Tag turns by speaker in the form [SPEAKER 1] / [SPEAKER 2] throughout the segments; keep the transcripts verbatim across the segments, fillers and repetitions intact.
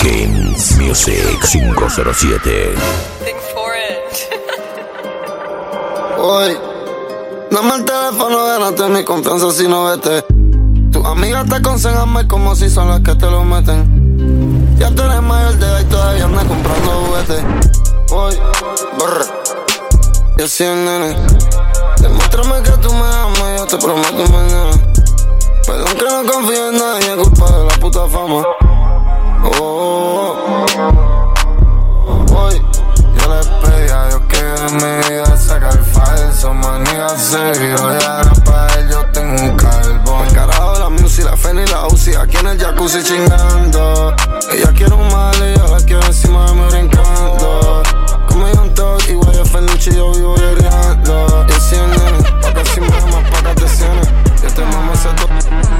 [SPEAKER 1] Kings Music cinco cero siete.
[SPEAKER 2] Think for it.
[SPEAKER 3] Hoy, dame el teléfono, gánate mi confianza si no vete. Tus amigas te aconsejan mal como si son las que te lo meten. Ya tú eres mayor de edad y todavía andas comprando juguetes. Hoy, brr, yo soy el nene. Demuéstrame que tú me amas, yo te prometo mañana. Perdón que no confío en nadie, es culpa de la puta fama. Oh, oh, oh. Hoy, yo les pedí a Dios que de mi vida saca el falso. Manía seguido y ahora para él yo tengo un carbón. El carajo, la music, la fe y la U C I, aquí en el jacuzzi chingando. Ella quiere un mal y yo la quiero encima de mí brincando. Como yo un toque, igual yo Fernucci, yo vivo guerreando. Y si el nene, pa' que si me amas, pa' que te cienes. Yo te mamo ese todo.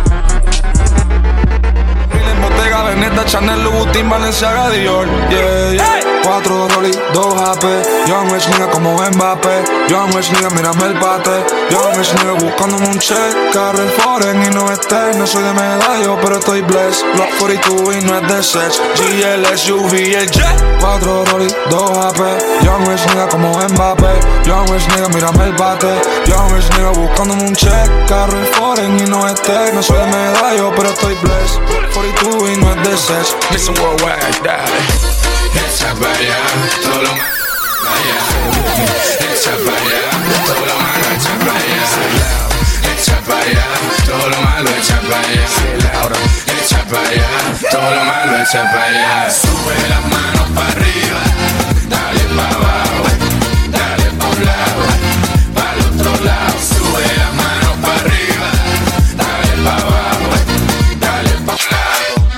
[SPEAKER 4] Bottega, Veneta, Chanel, Louboutin, Balenciaga, Dior, yeah, yeah. Hey. Cuatro Rolly, dos H P. Young Rich nigga como Mbappé. Young Rich nigga, mírame el bate. Young Rich nigga buscándome un check. Carro en foreign y no esté. No soy de medallo, pero estoy blessed. Block cuarenta y dos y no es de sex. G L S U V, el jet. Cuatro Rolly, dos H P. Young Rich nigga como Mbappé. Young Rich nigga, mírame el bate. Young Rich nigga buscándome un check. Carro en foreign y no esté. No soy de medallo, pero estoy blessed. cuarenta y dos y no es de sex.
[SPEAKER 5] Mister Worldwide, dale. Echa para allá, todo lo malo, vaya. Echa para allá, todo lo malo, echa para allá. Echa para allá, todo lo malo, echa para allá. Echa para allá, todo lo malo, echa para allá. Sube las manos para arriba, dale para abajo, dale para un lado, para el otro lado. Sube las manos para arriba, dale para abajo, dale para un lado.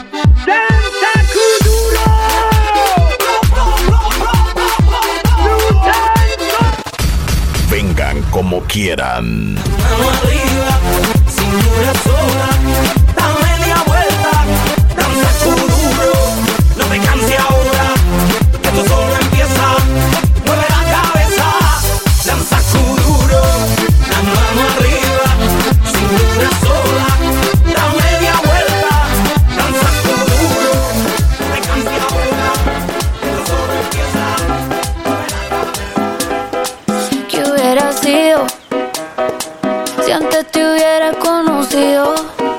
[SPEAKER 1] Vengan como quieran.
[SPEAKER 6] Mano arriba, cintura sola, da media vuelta, danza kuduro, no te canses ahora, que esto solo empieza, mueve la cabeza, danza kuduro, la mano arriba, cintura sola, da media vuelta, danza kuduro, no te canses ahora, que esto solo empieza, mueve la cabeza.
[SPEAKER 7] ¿Qué hubiera sido si antes te hubiera conocido?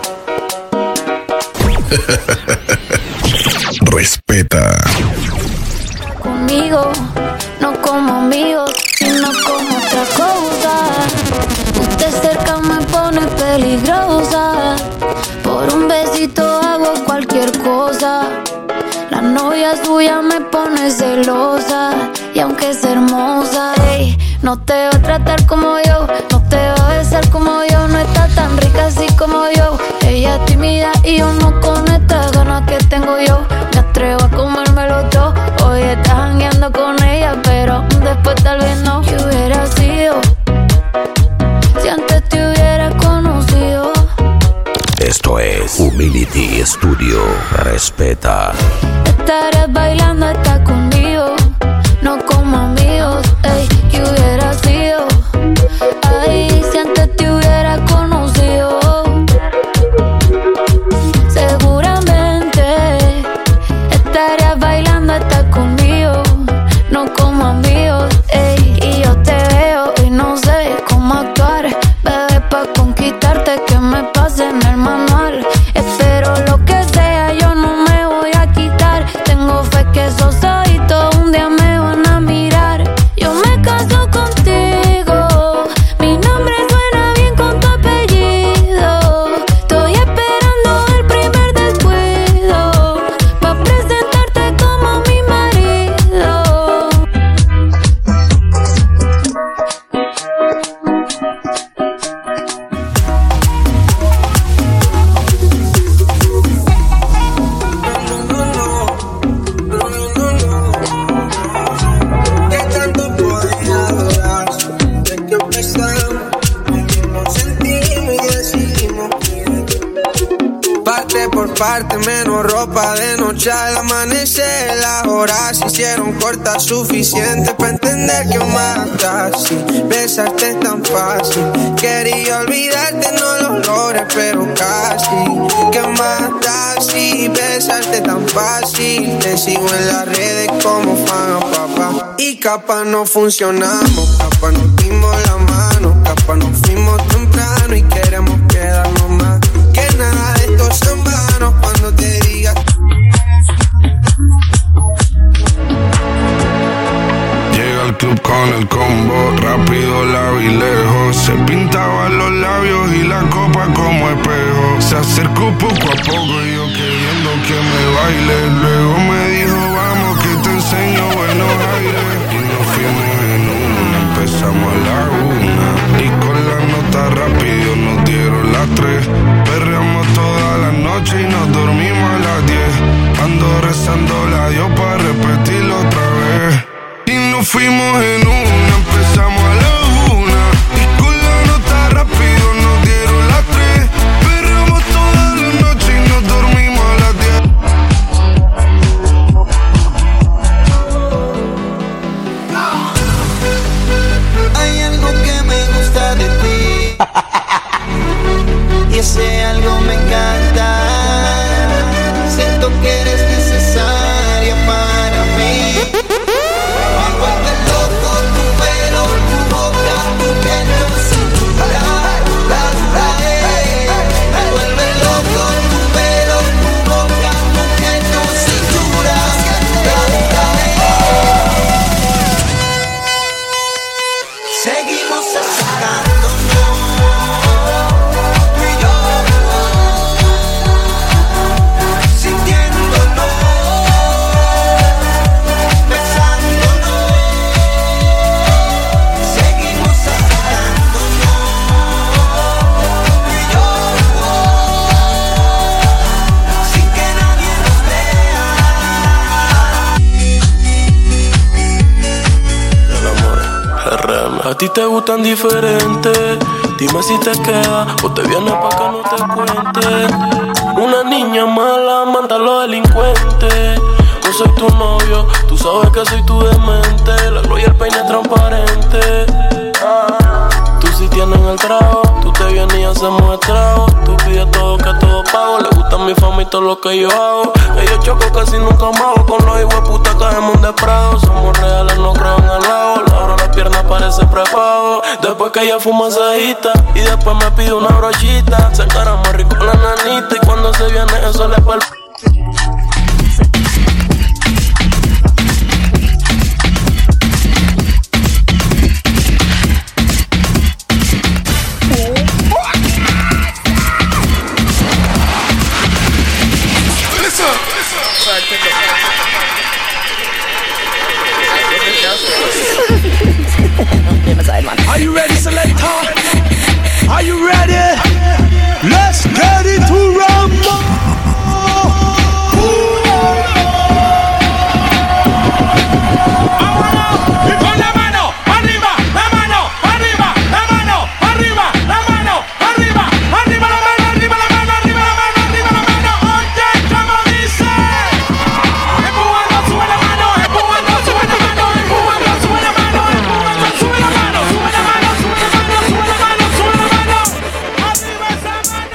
[SPEAKER 1] Respeta.
[SPEAKER 7] Conmigo, no como amigos, sino como otra cosa. Usted cerca me pone peligrosa. Por un besito hago cualquier cosa. La novia suya me pone celosa. Y aunque es hermosa, ey, no te va a tratar como yo, no te va a besar como yo, no está tan rica así como yo. Ella es tímida y yo no con estas ganas que tengo yo. Me atrevo a comérmelo todo. Hoy estás jangueando con ella, pero después tal vez no. ¿Qué hubiera sido si antes te hubiera conocido?
[SPEAKER 1] Esto es Humility Studio. Respeta.
[SPEAKER 7] Estarás bailando hasta conmigo, no como amigos, ey, ¿qué hubiera sido? Ay, si antes te hubiera conocido. Seguramente estarías bailando hasta conmigo, no como amigos, ey, y yo te veo y no sé cómo actuar. Bebé, pa' conquistarte que me pase en el manual. Espero lo que sea, yo no me voy a quitar. Tengo fe que eso soy
[SPEAKER 8] ropa de noche al amanecer. Las horas se hicieron cortas, suficiente para entender que mata. Si besarte es tan fácil, quería olvidarte, no lo logré, pero casi. Que mata si besarte es tan fácil. Te sigo en las redes como fan a papá. Y capaz no funcionamos, capaz nos dimos la mano, capaz nos fuimos temprano y queremos quedarnos más. Que nada de esto es en vano cuando te digas.
[SPEAKER 4] Llega al club con el combo, rápido, largo y lejos. Se pintaban los labios y la copa como espejo. Se acercó poco a poco y yo queriendo que me baile. Luego me dijo, vamos que te enseño buenos aires. Y nos fuimos en una, empezamos a la una. Y con la nota rápido nos dieron las tres. Perreamos toda la noche y nos dormimos a las diez. Ando rezando la Dios para repetirlo otra vez. Y nos fuimos en una, empezamos a la una. Y con la nota rápido nos dieron las tres. Perreamos toda la noche y nos dormimos a las diez.
[SPEAKER 6] Hay algo que me gusta de ti y ese algo me encanta. Siento que eres necesaria para mí. Me vuelve loco tu pelo, tu boca, tu piel, tu cintura. La, la, eh. Me vuelve loco tu pelo, tu boca, tu piel, tu cintura. La, la, eh. Seguimos acercándonos, tú y yo, sintiéndolo, besándonos. Seguimos acercándonos, tú y yo, sin que nadie nos vea.
[SPEAKER 9] El amor, R M. A ti te gustan diferentes. Dime si te queda o te vienes pa' que no te cuente. Una niña mala manda a los delincuentes. Yo soy tu novio, tú sabes que soy tu demente. La gloria y el peine transparente. Ah, tú sí tienes el trago, tú te vienes y hacemos estrago. Tú pides todo que todo pago. Le gusta mi fama y todo lo que yo hago. Ella choco casi nunca me hago. Con los hijos de puta caemos en desprado. Somos reales, no creo en el lago. Le abro la pierna, parece prepago. Después que ella fuma cejita y después me pide una brochita. Se encara más rico la nanita y cuando se viene eso le palpa.
[SPEAKER 6] Are you ready, selector? Are you ready? Let's get into rumble. Y con la mano arriba, la mano arriba, la mano arriba, la mano arriba, arriba la mano, arriba la mano, arriba la mano, arriba la mano. Oye, como dice, empujando, sube la mano, empujando, sube la mano, empujando, sube la mano, empujando, sube la mano, sube la mano, sube la mano, sube la mano, sube la mano, arriba esa mano.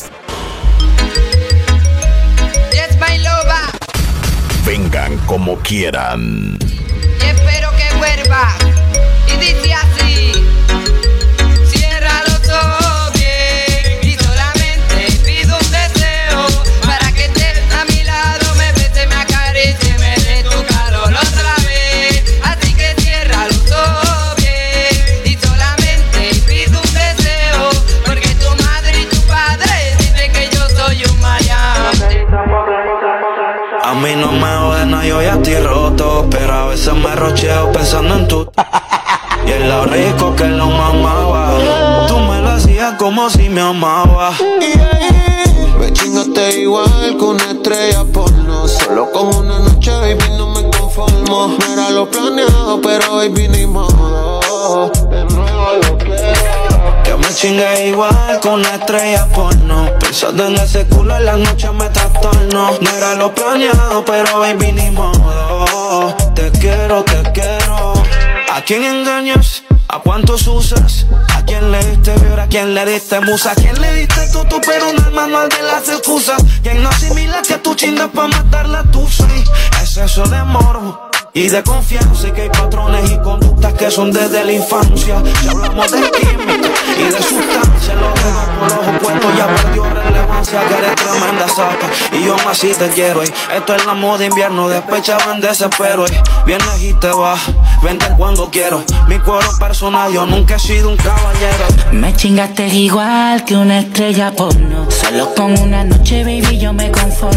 [SPEAKER 2] Yes, my lover.
[SPEAKER 1] Vengan como quieran.
[SPEAKER 2] Y espero que vuelva. Y dice así: cierra los ojos bien y solamente pido un deseo para que estés a mi lado, me beses, me acaricies, me dé tu calor otra vez. Así que cierra los ojos bien y solamente pido un deseo, porque tu madre y tu padre dicen que yo soy un maleante.
[SPEAKER 6] A mí no me ordena, yo ya estoy roto, pero a veces me rocheo pensando en tú. Y en lo rico que lo mamaba, tú me lo hacías como si me amabas. Me chingaste igual con una estrella porno. Solo con una noche, baby, no me conformo. No era lo planeado, pero baby, ni modo. De nuevo lo quiero. Que Me chingué igual con una estrella porno. Pensando en ese culo en las noches me trastorno. No era lo planeado, pero baby ni modo. Te quiero, te quiero. ¿A quién engañas? ¿A cuántos usas? ¿A quién le diste vibra? ¿A quién le diste musa? ¿A quién le diste tú, tú, pero un manual de las excusas? ¿Quién no asimila que tú chingas pa' matar la tuya? Es eso de morbo y de confianza, y que hay patrones y conductas que son desde la infancia. Si hablamos de química y de sustancia, los dedos por los opuestos ya perdió relevancia. Que eres tremenda zapa y yo más si te quiero. Y esto es la moda invierno, despechaban en desespero. Y vienes y te vas, vente cuando quiero. Mi cuero personal, yo nunca he sido un caballero.
[SPEAKER 10] Me chingaste igual que una estrella porno. Solo con una noche, baby, yo me conformo.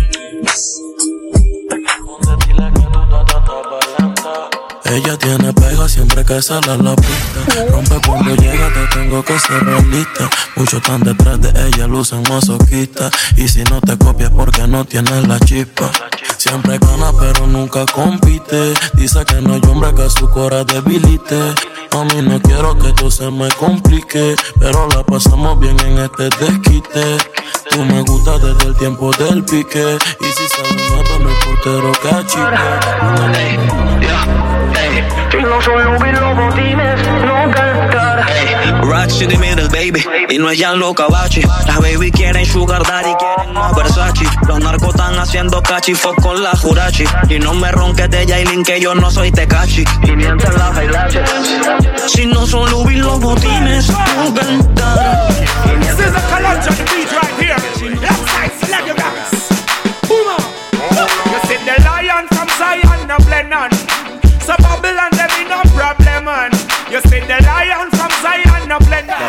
[SPEAKER 9] Ella tiene pega siempre que sale a la pista. Rompe cuando llega, te tengo que ser realista. Muchos están detrás de ella, lucen masoquista. Y si no te copias porque no tienes la chispa. Siempre gana pero nunca compite. Dice que no hay hombre que su cora debilite. Mami, no quiero que esto se me complique, pero la pasamos bien en este desquite. Tú me gustas desde el tiempo del pique. Y si sale nada, no hay portero que achique.
[SPEAKER 6] Si no son lobby, los botines, no cantar.
[SPEAKER 11] Rocks in the middle, baby, y no es ya loca bachi. Las baby quieren sugar daddy, quieren más Versace. Los narcos están haciendo cachifos con la jurachi. Y no me ronques de Yailin que yo no soy tecachi. Y mientras las bailaches. Si no son lobby, los botines, no cantar.
[SPEAKER 12] This is a Kalancha beat right here. Left side, slap your backs. Boom. You see the lion from Zion, no blend on. So Babylon, there be no problem, man. You see the lion from Zion, no blend on.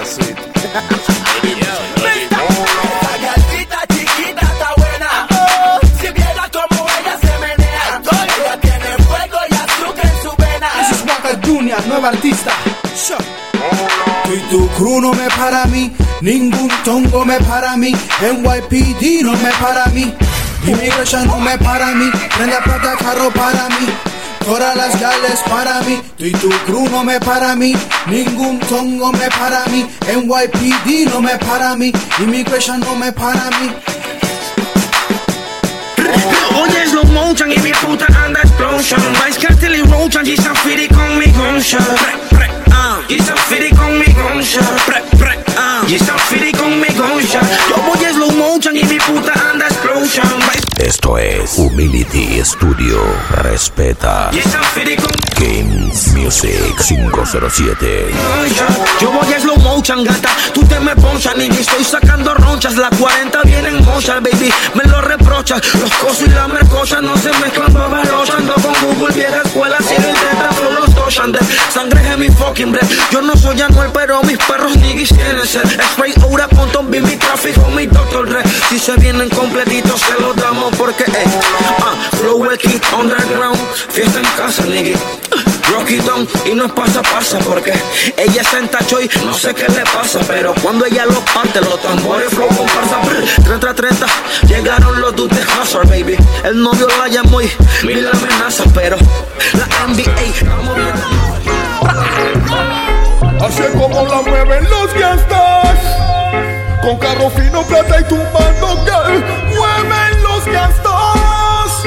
[SPEAKER 6] Esa gatita chiquita está buena. Oh, si viera como ella se menea. Ella tiene fuego y azúcar en su vena.
[SPEAKER 13] This is Waka Junior, nueva artista. Sure. Tú y tu crew no me para mí, ningún tongo me para mí, N Y P D no me para mí, Immigration no me para mí, prende plata carro para mí, todas las gales para mí. Tú y tu crew no me para mí, ningún tongo me para mí, N Y P D no me para mí, Immigration no me para mí.
[SPEAKER 6] Oye, slow motion y mi puta anda explosion. Vice Cartel y Roach and G-San Fitty con mi gunshot. G-San Fitty con mi gunshot. G-San Fitty con mi gunshot. Yo voy a slow motion y mi puta anda explosion.
[SPEAKER 1] Esto es Humility Studio. Respeta. Games Music cinco cero siete.
[SPEAKER 6] Yo voy a slow motion, gata. Tú te me ponchas, y estoy sacando ronchas. Las cuarenta vienen mochas, baby. Me lo reprochas. Los cosos y la mercocha no se mezclan, babalochan. Ando con Google, vieja escuela. Si no intentan, solo los toshan de sangre en mi fucking breath. Yo no soy Anuel, pero mis perros niggas tienen ser. Spray aura con Tom B, mi tráfico, mi doctor Dre. Si se vienen completitos, se los damos porque, eh. Uh, flow X, underground. Fiesta en casa, nigga. Rocky Down y no es pasa pasa porque ella se entachó y no sé qué le pasa, pero cuando ella lo parte los tambores flow comparsa. treinta treinta llegaron los dudes Hazard, baby. El novio la llamó y mil amenaza, pero la N B A vamos bien.
[SPEAKER 14] Así es como la mueven los gangsters, con carro fino, plata y tumbando girl. Mueven los gangsters,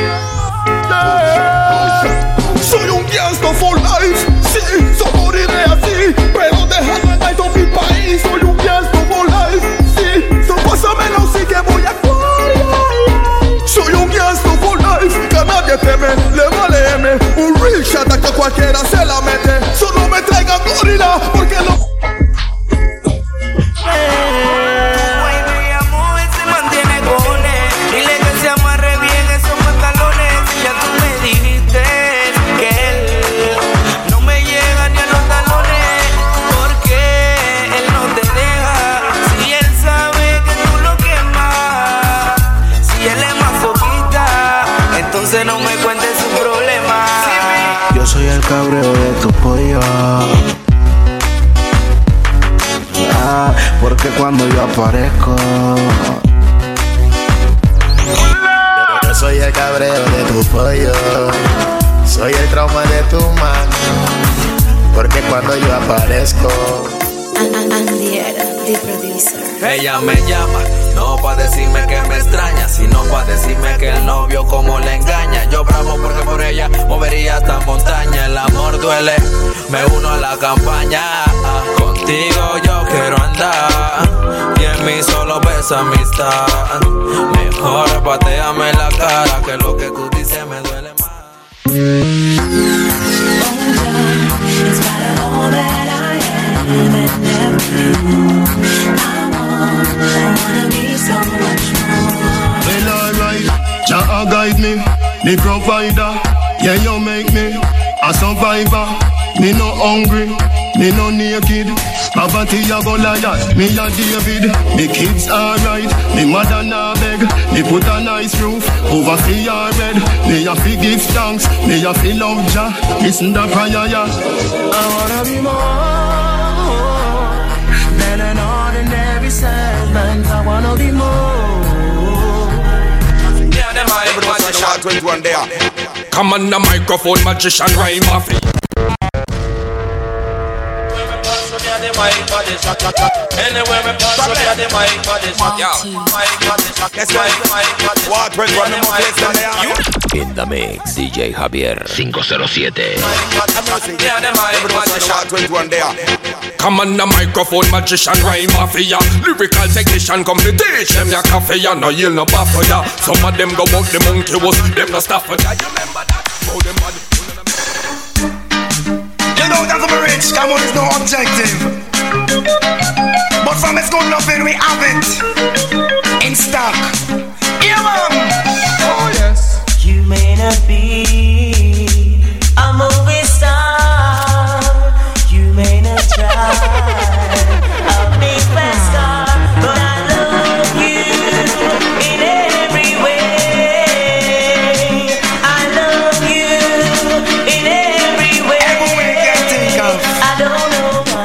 [SPEAKER 14] yeah. Soy un gangster for life, sí, so moriré así, pero dejando en alto mi país. Soy un gangster for life, sí, so pásamelo sí que voy a cuidar. Soy un gangster for life, que a nadie teme, le vale M. Un real shot a que cualquiera se la mete. Solo me traigan gorila, porque lo...
[SPEAKER 6] No me cuentes su problema.
[SPEAKER 15] Yo soy el cabreo de tu pollo. Ah, porque cuando yo aparezco,
[SPEAKER 16] yo soy el cabreo de tu pollo. Soy el trauma de tu mano. Porque cuando yo aparezco,
[SPEAKER 7] Andiera, the producer.
[SPEAKER 17] Ella me llama, no pa' decirme que me extraña, sino pa' decirme que el novio como le engaña. Yo bravo porque por ella movería esta montaña. El amor duele, me uno a la campaña. Contigo yo quiero andar, y en mí solo ves amistad. Mejor pateame la cara, que lo que tú dices me duele más.
[SPEAKER 14] Well, alright, Jah guide me, the provider. Yeah, you make me a survivor. Me no hungry, me no naked. Poverty a Goliath, me a David. Me kids alright, me mother na beg. Me put a nice roof over fi your bed. Me a fi give thanks, me a fi love Jah. Listen the prayer, yeah. I wanna be more than an ordinary servant. I wanna be more.
[SPEAKER 12] Yeah, them I everyone say shot twenty-one there. Come on the microphone, magician rhyme off. Anywhere we pass, we got the mic for this. Let's go. What when run the place them there?
[SPEAKER 1] In the mix, D J Javier five oh seven.
[SPEAKER 12] Yeah, them I everyone say shot twenty-one there. Come on the microphone, magician rhyme mafia. Lyrical technician come to teach them your coffee. Ya no yield no bar for ya. Some of them go walk the monkey was them no stuff for ya. You remember that? How them body.
[SPEAKER 18] You know that I'm rich, come on, it's no objective. But from it's good loving, we have it in stock. Yeah, man. Oh, yes.
[SPEAKER 6] You may not be a movie star. You may not drive a big fast car, but I love you in every way. I love you in every way.
[SPEAKER 18] Every way you can think of.
[SPEAKER 6] I don't know.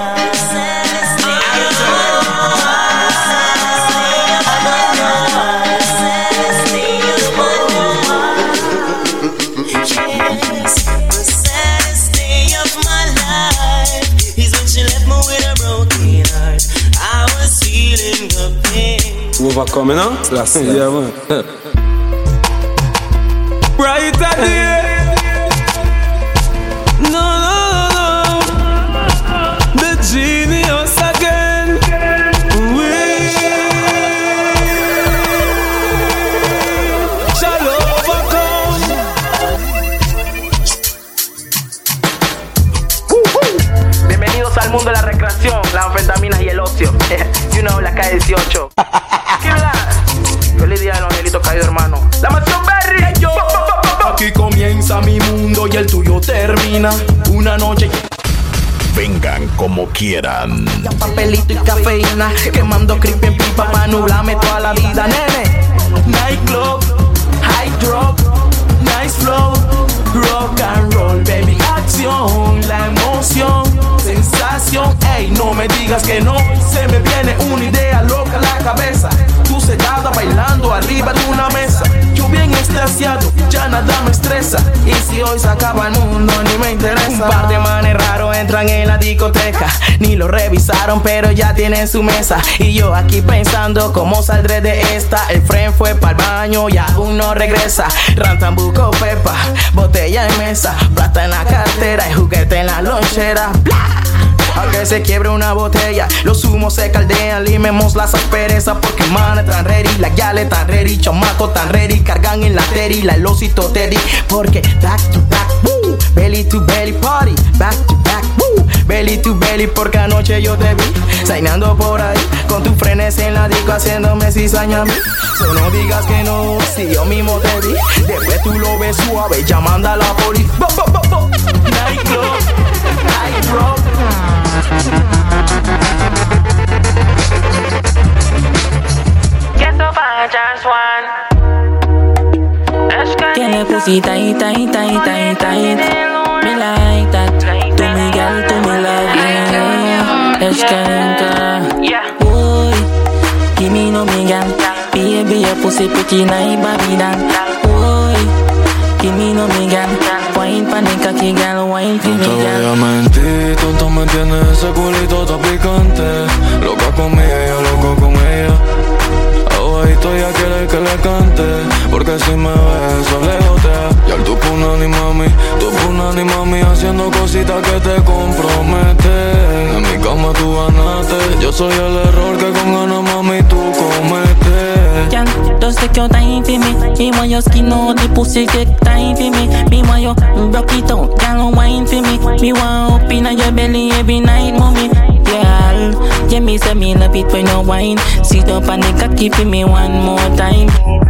[SPEAKER 19] Overcoming, huh? That's it. Yeah, man. Right at the end. No, no, no, no. The genius again. We shall overcome.
[SPEAKER 20] Bienvenidos al mundo de la recreación, las anfetaminas y el ocio. You know, la K dieciocho. Feliz día de los angelitos caídos, hermano. La mansión Berry. Yo.
[SPEAKER 13] Aquí comienza mi mundo y el tuyo termina. Una noche.
[SPEAKER 1] Vengan como quieran.
[SPEAKER 20] Papelito y cafeína, quemando creepy en pipa pa' nublarme toda la vida, nene.
[SPEAKER 13] Nightclub, high drop, nice flow, rock and roll, baby. Acción, la emoción, sensación. Ey, no me digas que no. Se me viene una idea loca a la cabeza. Tú sentada bailando arriba de una mesa. Yo bien extasiado, ya nada me estresa. Y si hoy se acaba el mundo, ni me interesa.
[SPEAKER 20] Un par de manes raros entran en la discoteca. Ni lo revisaron, pero ya tienen su mesa. Y yo aquí pensando cómo saldré de esta. El friend fue pa'l baño y aún no regresa. Rantambuco, pepa, botella en mesa, plata en la cartera y juguete en la lonchera. ¡Bla! Al que se quiebre una botella, los humos se caldean, limemos las asperezas porque man tan ready, la yale tan ready, chamaco tan ready, cargan en la teri, la el osito teddy, porque back to back, woo, belly to belly party, back to back, woo, belly to belly, porque anoche yo te vi, zainando por ahí, con tus frenes en la disco haciéndome cizaña a mí, so no digas que no, si yo mismo te vi, después tú lo ves suave, ya manda la poli, bo, bo, bo, bo. Nightclub, night drop.
[SPEAKER 10] Tiene pussy tight, tight, tight, tight, tight. Me like that. To me girl, to me love, yeah. Es que boy, give me no me girl. Baby, your pussy pretty nice, baby dan. Boy, give me no me girl. wine panica aquí, gal, wine for
[SPEAKER 4] No
[SPEAKER 10] me,
[SPEAKER 4] te voy
[SPEAKER 10] gal.
[SPEAKER 4] a mentir, tonto me tienes ese culito tan picante. Loca con ella, loco con ella. Aguadito ya quiere que le cante, porque si me ves alejotea. Y al tu punani mami, tu punani mami, haciendo cositas que te comprometen. En mi cama tú ganaste, yo soy el error que con ganas mami tú cometes.
[SPEAKER 10] Gal, just take your time for me. Me want your skin on the pussy, take time for me. Me want you rock it out, gal, wine for me. Me want up in your belly every night, mommy. Girl, yeah, me say me love it when you wine. Sit up and make a keep me one more time.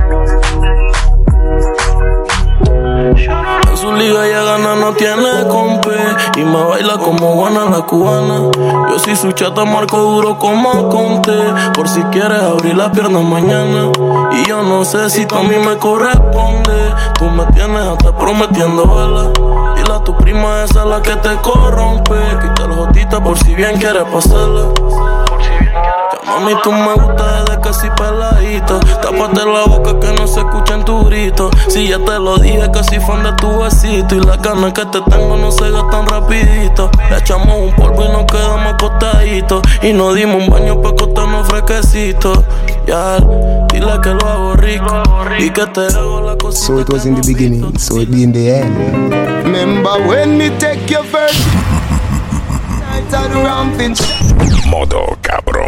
[SPEAKER 9] En su liga ella gana, no tiene compe. Y me baila como Juana la cubana. Yo soy su chata, marco duro como Conte. Por si quieres abrir las piernas mañana. Y yo no sé si tú a mí me corresponde. Tú me tienes hasta prometiendo vela. Dile a tu prima esa la que te corrompe. Quita los jotitas por si bien quieres pasarla. Ya, mami, tú me gustas desde casi peladito. Tápate la boca que no se escuchen tus gritos. Si ya te lo dije que soy fan de tu besito. Y las ganas que te tengo no se gastan rapidito. Le echamos un polvo y nos quedamos acostaditos. Y nos dimos un baño pa' acostarnos fresquecitos. Ya, dile que lo hago rico. Y que te hago la cosita.
[SPEAKER 21] So it was in the beginning, so it be in the end.
[SPEAKER 14] Remember when me take your first night at the ramping.
[SPEAKER 1] Modo cabrón.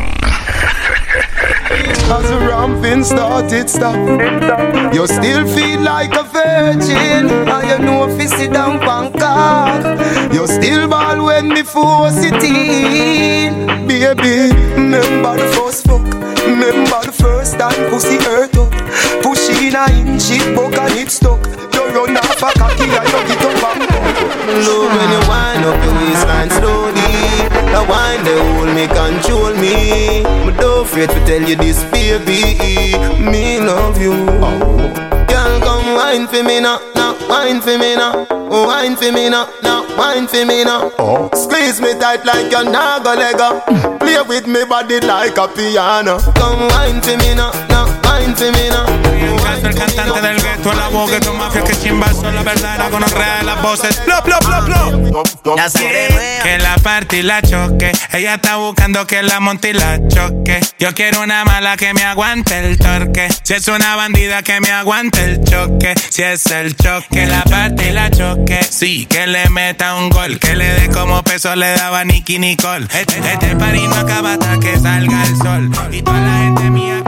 [SPEAKER 14] As the ramping started stop, you still feel like a virgin. And you know if you sit down Bangkok, you still ball when me force it in. Baby, remember the first fuck. Remember the first time pussy hurt up. Push in a inch, it broke and it stuck. You run off a cocky and you get up and up.
[SPEAKER 22] Love when you wind up your waistline slowly. The wine they hold me, control me. But don't afraid to tell you this, baby. Me love you. Girl, come wine for me now, now wine for me now. Wine for me now, now wine for me now.
[SPEAKER 14] Oh. Squeeze me tight like a naga lega. Play with me body like a piano.
[SPEAKER 22] Come wine for me now, now wine for me now.
[SPEAKER 23] El cantante del gueto, la voz que tu mafia que chimba son la verdadera gonorrea de las voces. Plop, plop, plop, plop. Que la parte y la choque. Ella está buscando que la monte y la choque. Yo quiero una mala que me aguante el torque. Si es una bandida que me aguante el choque. Si es el choque, la parte y la choque. Sí, que le meta un gol. Que le dé como peso le daba Nicky Nicole. Este, este party no acaba hasta que salga el sol. Y toda la gente mía.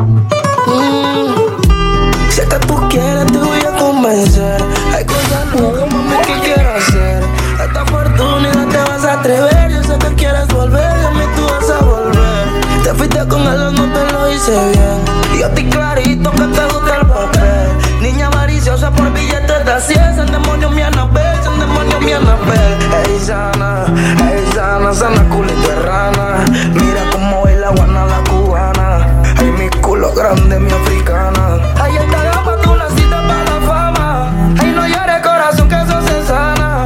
[SPEAKER 6] Si es que tú quieres te voy a convencer. Hay cosas nuevas, mami, que quiero hacer. Esta oportunidad te vas a atrever. Yo sé que quieres volver y a mí tú vas a volver. Te fuiste con él, no te lo hice bien. Y yo estoy clarito que te gusta el papel. Niña avariciosa por billetes de cien. El demonio mi Anabel, el demonio mi Anabel. Ey, sana, ey, sana, sana, culito de rana. Mira cómo baila guana la cubana. Ay, mi culo grande, mi africana. Ay, esta gama tú naciste para la fama. Ay, no llores corazón que eso se sana.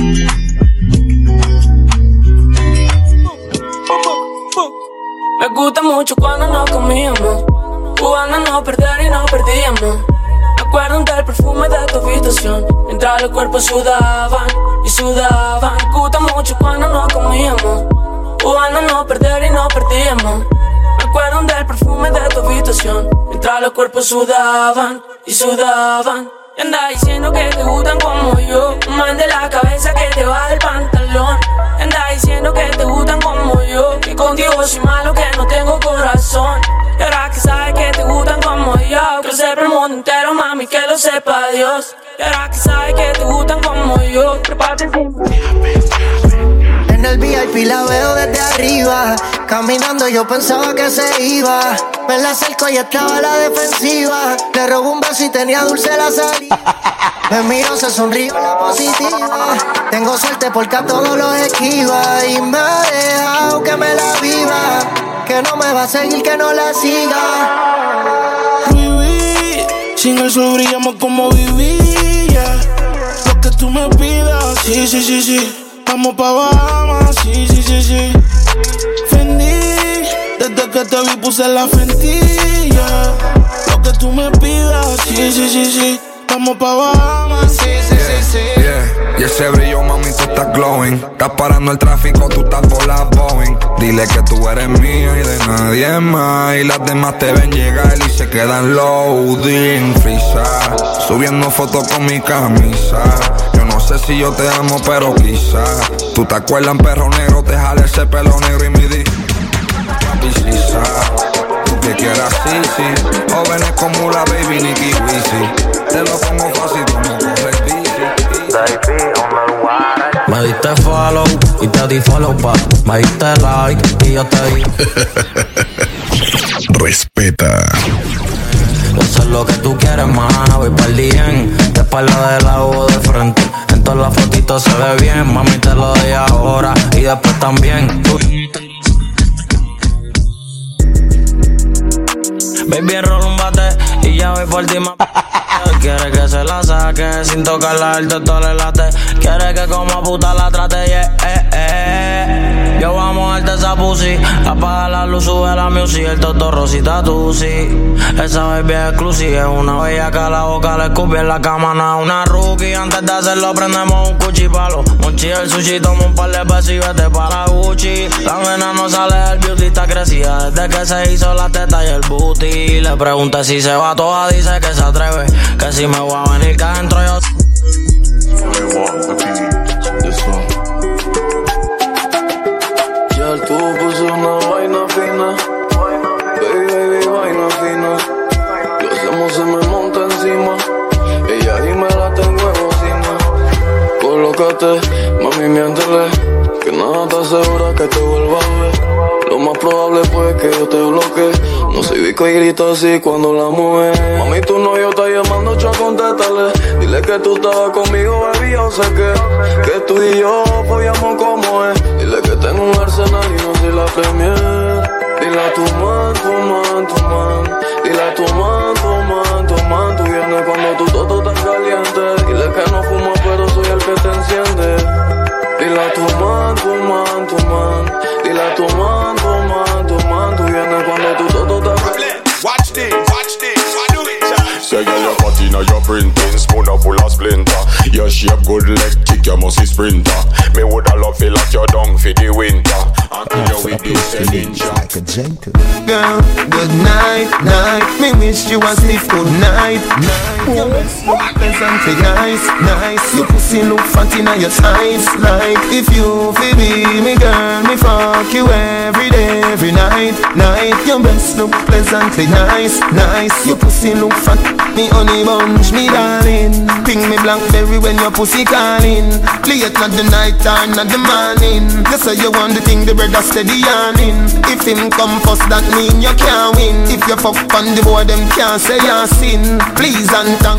[SPEAKER 10] Me gusta mucho cuando nos comíamos, jugando a no perder y no perdíamos. Me acuerdo del perfume de tu habitación, mientras los cuerpos sudaban y sudaban. Me gusta mucho cuando nos comíamos, jugando a no perder y no perdíamos. Me acuerdo del perfume de tu habitación, mientras los cuerpos sudaban y sudaban. Y anda diciendo que te gustan como yo, un man de la cabeza que te baja el pantalón. Y anda diciendo que te gustan como yo, y contigo soy malo que no tengo corazón. Y ahora que sabes que te gustan como yo, que lo sepa el mundo entero, mami, que lo sepa Dios. Y ahora que sabes que te gustan como yo, prepárate
[SPEAKER 24] en el V I P la veo desde arriba. Caminando yo pensaba que se iba. Me la acerco y estaba a la defensiva. Le robó un beso y tenía dulce la salida. Me miro, se sonrió la positiva. Tengo suerte porque a todos los esquiva. Y me ha dejado que me la viva. Que no me va a seguir, que no la siga.
[SPEAKER 6] Viví, sin el sol brillamos como vivía. Lo que tú me pidas, sí, sí, sí, sí. Vamos pa' Bahamas, sí, sí, sí, sí. Fendi, desde que te vi puse la fentilla. Lo que tú me pidas, sí, sí, sí, sí. Vamos pa' Bahamas, sí, sí, sí, sí.
[SPEAKER 4] Yeah, ya ese brillo, mami, tú estás glowing. Estás parando el tráfico, tú estás por la Boeing. Dile que tú eres mía y de nadie más. Y las demás te ven llegar y se quedan loading. Frisa, subiendo fotos con mi camisa. Yo no sé si yo te amo, pero quizá. Tú te acuerdas en Perro Negro, te jale ese pelo negro y mi di. Precisa, tú que quieras, sí, sí. Jóvenes como la baby Nicky Wizzy. Te lo pongo fácil como correr bici.
[SPEAKER 2] Me diste follow y te di follow back. Me diste like y yo te di.
[SPEAKER 1] Respeta.
[SPEAKER 2] Eso es lo que tú quieres, más. Voy pa'l dien. De espalda de lado o de frente. En todas las fotitos se ve bien. Mami, te lo doy ahora y después también. Tú... Baby, roll un bate y ya voy por ti, ma. Quiere que se la saque sin tocarla, el toto le late. Quiere que como puta la trate, yeah, eh, eh. Yo vamos a darte esa pussy. Apaga la luz, sube la music. El toto rosita tú sí. Esa baby es exclusiva. Es una bellaca, la boca le escupí en la cama. No es una rookie. Antes de hacerlo prendemos un cuchipalo. Monchi el sushi, toma un par de pesos y vete para Gucci. La nena no sale del beauty, está crecida desde que se hizo la teta y el booty. Le pregunté si se va toda, dice que se atreve. Que si me voy a venir que adentro yo.
[SPEAKER 9] Ya el tubo puso una vaina fina. Baby, baby, vaina fina. Lo hacemos, se me monta encima. Ella y me la tengo en bocina. Colócate, mami, miéntele. Que nada te asegura que te vuelva a ver. Lo más probable pues que yo te bloquee. No soy bico y grito así cuando la mueve. Mami, tu novio está llamando, cha, contéstale. Dile que tú estabas conmigo, baby, yo sé que Que tú y yo follamos como es. Dile que tengo un arsenal y no soy la premier. Dile a tu man, tu man, tu man. Dile a tu man, tu man, tu man. Tú vienes cuando tu toto está caliente. Dile que no fumo pero soy el que te enciende. Dile a tu man, tu man, tu man. Dile a tu man, tu man, tu man. Tú vienes cuando tu toto está caliente.
[SPEAKER 3] Watch this, watch this, do it, child. Say girl, your body now your printing, spoon full of splinter. Your shape good leg kick, you must be sprinter. Me woulda love feel like you're down for the winter. Until you with this ninja.
[SPEAKER 21] Like a gentle.
[SPEAKER 22] Girl, good night, night. Me wish you a sleep good night, night. Your best look pleasantly nice, nice. Your pussy look fat inna your eyes. Like if you feel be me girl, me fuck you every day, every night, night. Your best look pleasantly nice, nice. Your pussy look fat, me honey bunch, me darling. Ping me blackberry when your pussy calling. Play it not the night or not the morning. You say you want the thing, the brother steady yarning. If him come first, that mean you can't win. If you fuck on the board, them can't say you sin. Please and thank.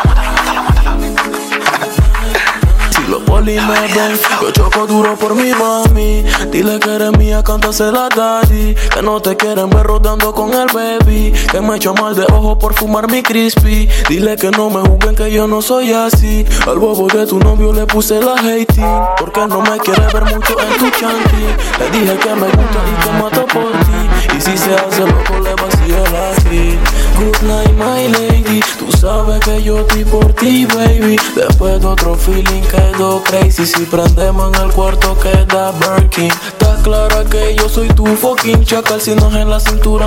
[SPEAKER 9] Los poli me ven, yo choco duro por mi mami. Dile que eres mía, cántasela daddy. Que no te quieren ver rodando con el baby. Que me echo mal de ojo por fumar mi crispy. Dile que no me juzguen que yo no soy así. Al bobo de tu novio le puse la hating. Porque no me quiere ver mucho en tu chanty. Le dije que me gusta y que mato por ti. Y si se hace loco le vacío la hit. Good night my lady. Tú sabes que yo estoy por ti baby. Después de otro feeling quedó crazy. Si prendemos en el cuarto queda Birkin. Está clara que yo soy tu fucking chacal. Si no es en la cintura.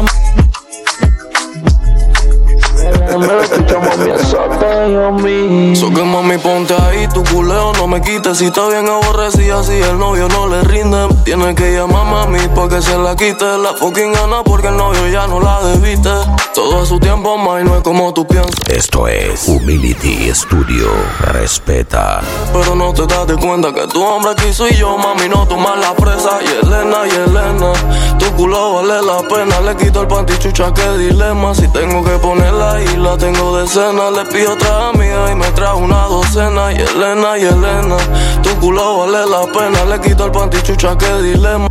[SPEAKER 9] So que mami ponte ahí, tu culeo no me quites. Si está bien aborrecida, si el novio no le rinde, tiene que llamar a mami pa' que se la quite. La fucking gana porque el novio ya no la debiste. Todo a su tiempo, mami, no es como tú piensas.
[SPEAKER 1] Esto es Humility Studio. Respeta.
[SPEAKER 9] Pero no te das de cuenta que tu hombre aquí soy yo, mami, no tomas la presa. Y Elena, y Elena, tu culo vale la pena. Le quito el panty, chucha, qué dilema. Si tengo que ponerla y la tengo de cena, le pido otra amiga y me trae una docena. Y Elena, y Elena, tu culo vale la pena. Le quito el panty, chucha, qué dilema.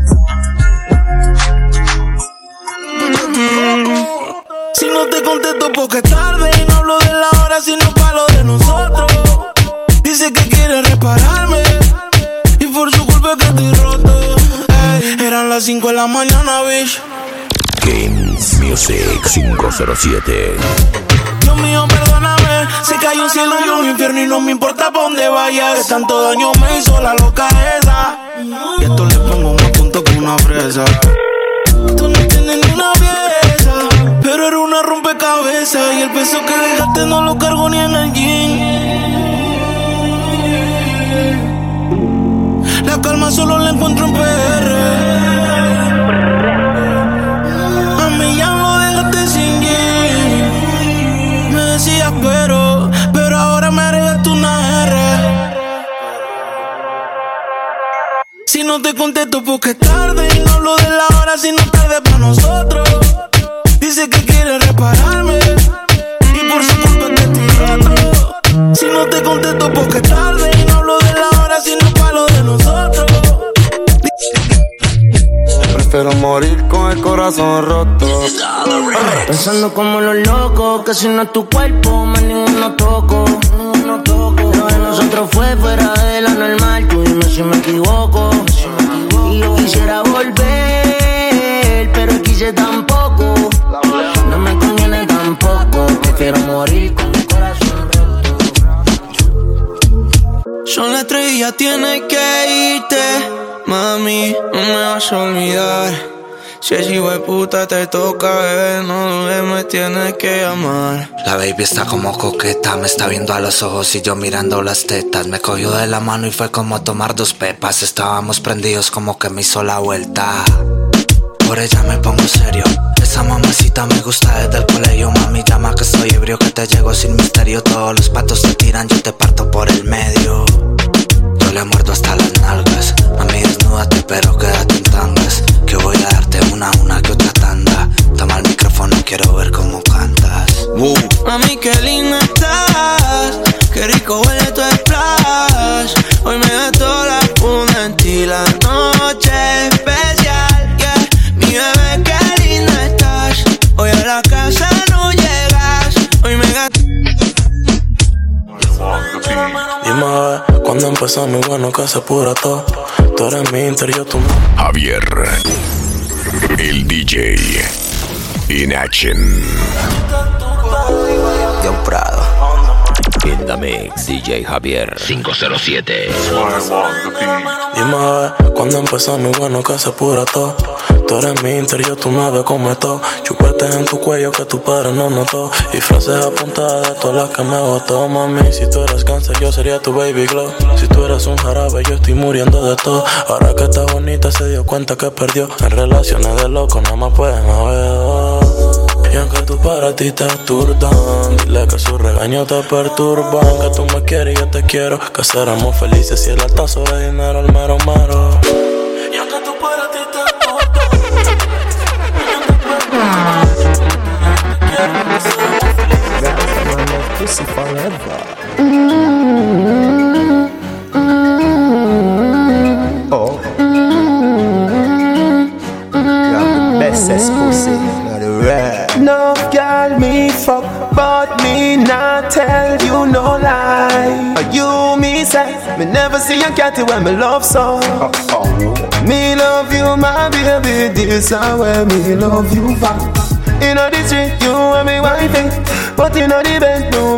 [SPEAKER 6] Si no te contesto porque es tarde y no hablo de la hora sino para lo de nosotros. Dice que quiere repararme y por su culpa es que estoy roto. Ey, eran las cinco de la mañana, bitch.
[SPEAKER 1] Games Music cinco cero siete.
[SPEAKER 6] Dios mío, perdóname. Se cayó un cielo y un infierno y no me importa pa' dónde vaya. Que tanto daño me hizo la loca esa. Y esto le pongo más punto que una fresa. Tú no tienes ni una pieza, pero era una rompecabezas. Y el peso que dejaste no lo cargo ni en el jean. La calma solo la encuentro en P R. A mí ya lo dejaste sin jean. Me decías pero, pero ahora me agregaste una R. Si no te contesto porque es tarde y no hablo de la hora, si no es tarde para nosotros. Dice que quiere repararme y por su culpa que estoy roto. Si no te contesto porque es tarde y no hablo de la hora, si no es para lo de nosotros.
[SPEAKER 5] Prefiero morir con el corazón roto.
[SPEAKER 6] Pensando como los locos, que si no es tu cuerpo, más ninguno toco. Ninguno toco. Lo de nosotros fue fuera de la normal. Tú dime si me equivoco. Y yo quisiera volver, pero quise tampoco. No me conviene tampoco. Prefiero morir con el corazón roto. Son las tres y ya tienes que irte. Mami, no me vas a olvidar. Si es hijo de puta te toca, bebé, no dudes, me tienes que llamar.
[SPEAKER 17] La baby está como coqueta, me está viendo a los ojos y yo mirando las tetas. Me cogió de la mano y fue como tomar dos pepas. Estábamos prendidos como que me hizo la vuelta. Por ella me pongo serio. Esa mamacita me gusta desde el colegio. Mami, llama que estoy ebrio, que te llego sin misterio. Todos los patos te tiran, yo te parto por el medio. Yo le muerdo hasta las nalgas. Mami, desnúdate, pero quédate en tangas. Que voy a darte una, una que otra tanda. Toma el micrófono, quiero ver cómo cantas.
[SPEAKER 6] uh. Mami, qué linda estás. Qué rico huele tu splash. Hoy me gasto la funda en ti. La noche especial, yeah. Mi bebé, qué linda estás. Hoy a la casa no llegas. Hoy me gasto.
[SPEAKER 23] Dime, cuando empezamos, bueno, que se pura todo. Tú eres mi inter, yo tu
[SPEAKER 1] Javier, el D J, in action.
[SPEAKER 8] John Prado.
[SPEAKER 1] In the mix, D J Javier cinco cero siete.
[SPEAKER 23] Dime, cuando empezamos, bueno, que se pura todo. Tú eres mi inter, yo tu nave come todo. Chupetes en tu cuello que tu padre no notó. Y frases apuntadas de todas las que me botó. Mami, si tú eres cáncer, yo sería tu baby glow. Si tú eres un jarabe, yo estoy muriendo de todo. Ahora que está bonita, se dio cuenta que perdió. En relaciones de locos, nada más pueden haber dos. Y aunque tú para ti te aturdan, dile que su regaño te perturban. Que tú me quieres y yo te quiero. Que seremos felices si el alta sobre dinero al mero mero. Y aunque tú para ti te
[SPEAKER 21] Pussy forever. Mm-hmm. Mm-hmm. Oh. Mm-hmm. You're the bestest pussy, not the rare. No girl me fuck, but me not tell you no lie. You me say, me never see a catty when me love so. Uh-oh. Me love you, my baby, this is where me love you back. You know the street, you and me wifey, but you know the bedroom.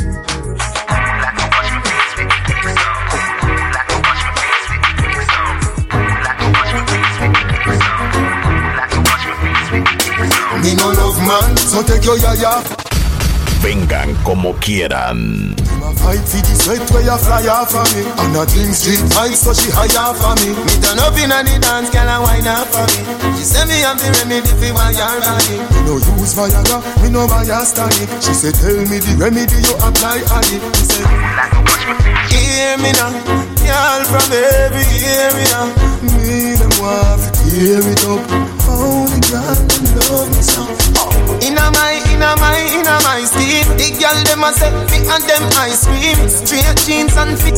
[SPEAKER 14] Me no love man, so take your yaya.
[SPEAKER 1] Vengan como quieran.
[SPEAKER 14] Fight for the sweat where you fly off of me. On a clean street, I so she high off of me.
[SPEAKER 24] Me turn up in a the dance, girl, and wine up for me. She say me have the remedy for why you're body.
[SPEAKER 14] Me no use Viagra, me no buy a stanic. She say tell me the remedy you apply on it. She say,
[SPEAKER 24] hear me now, girl from every area.
[SPEAKER 14] Me them want to tear it up. Only God them love me so.
[SPEAKER 24] Inna my, inna my, inna my steam. The girl them a set me and them ice cream. Straight jeans and fit.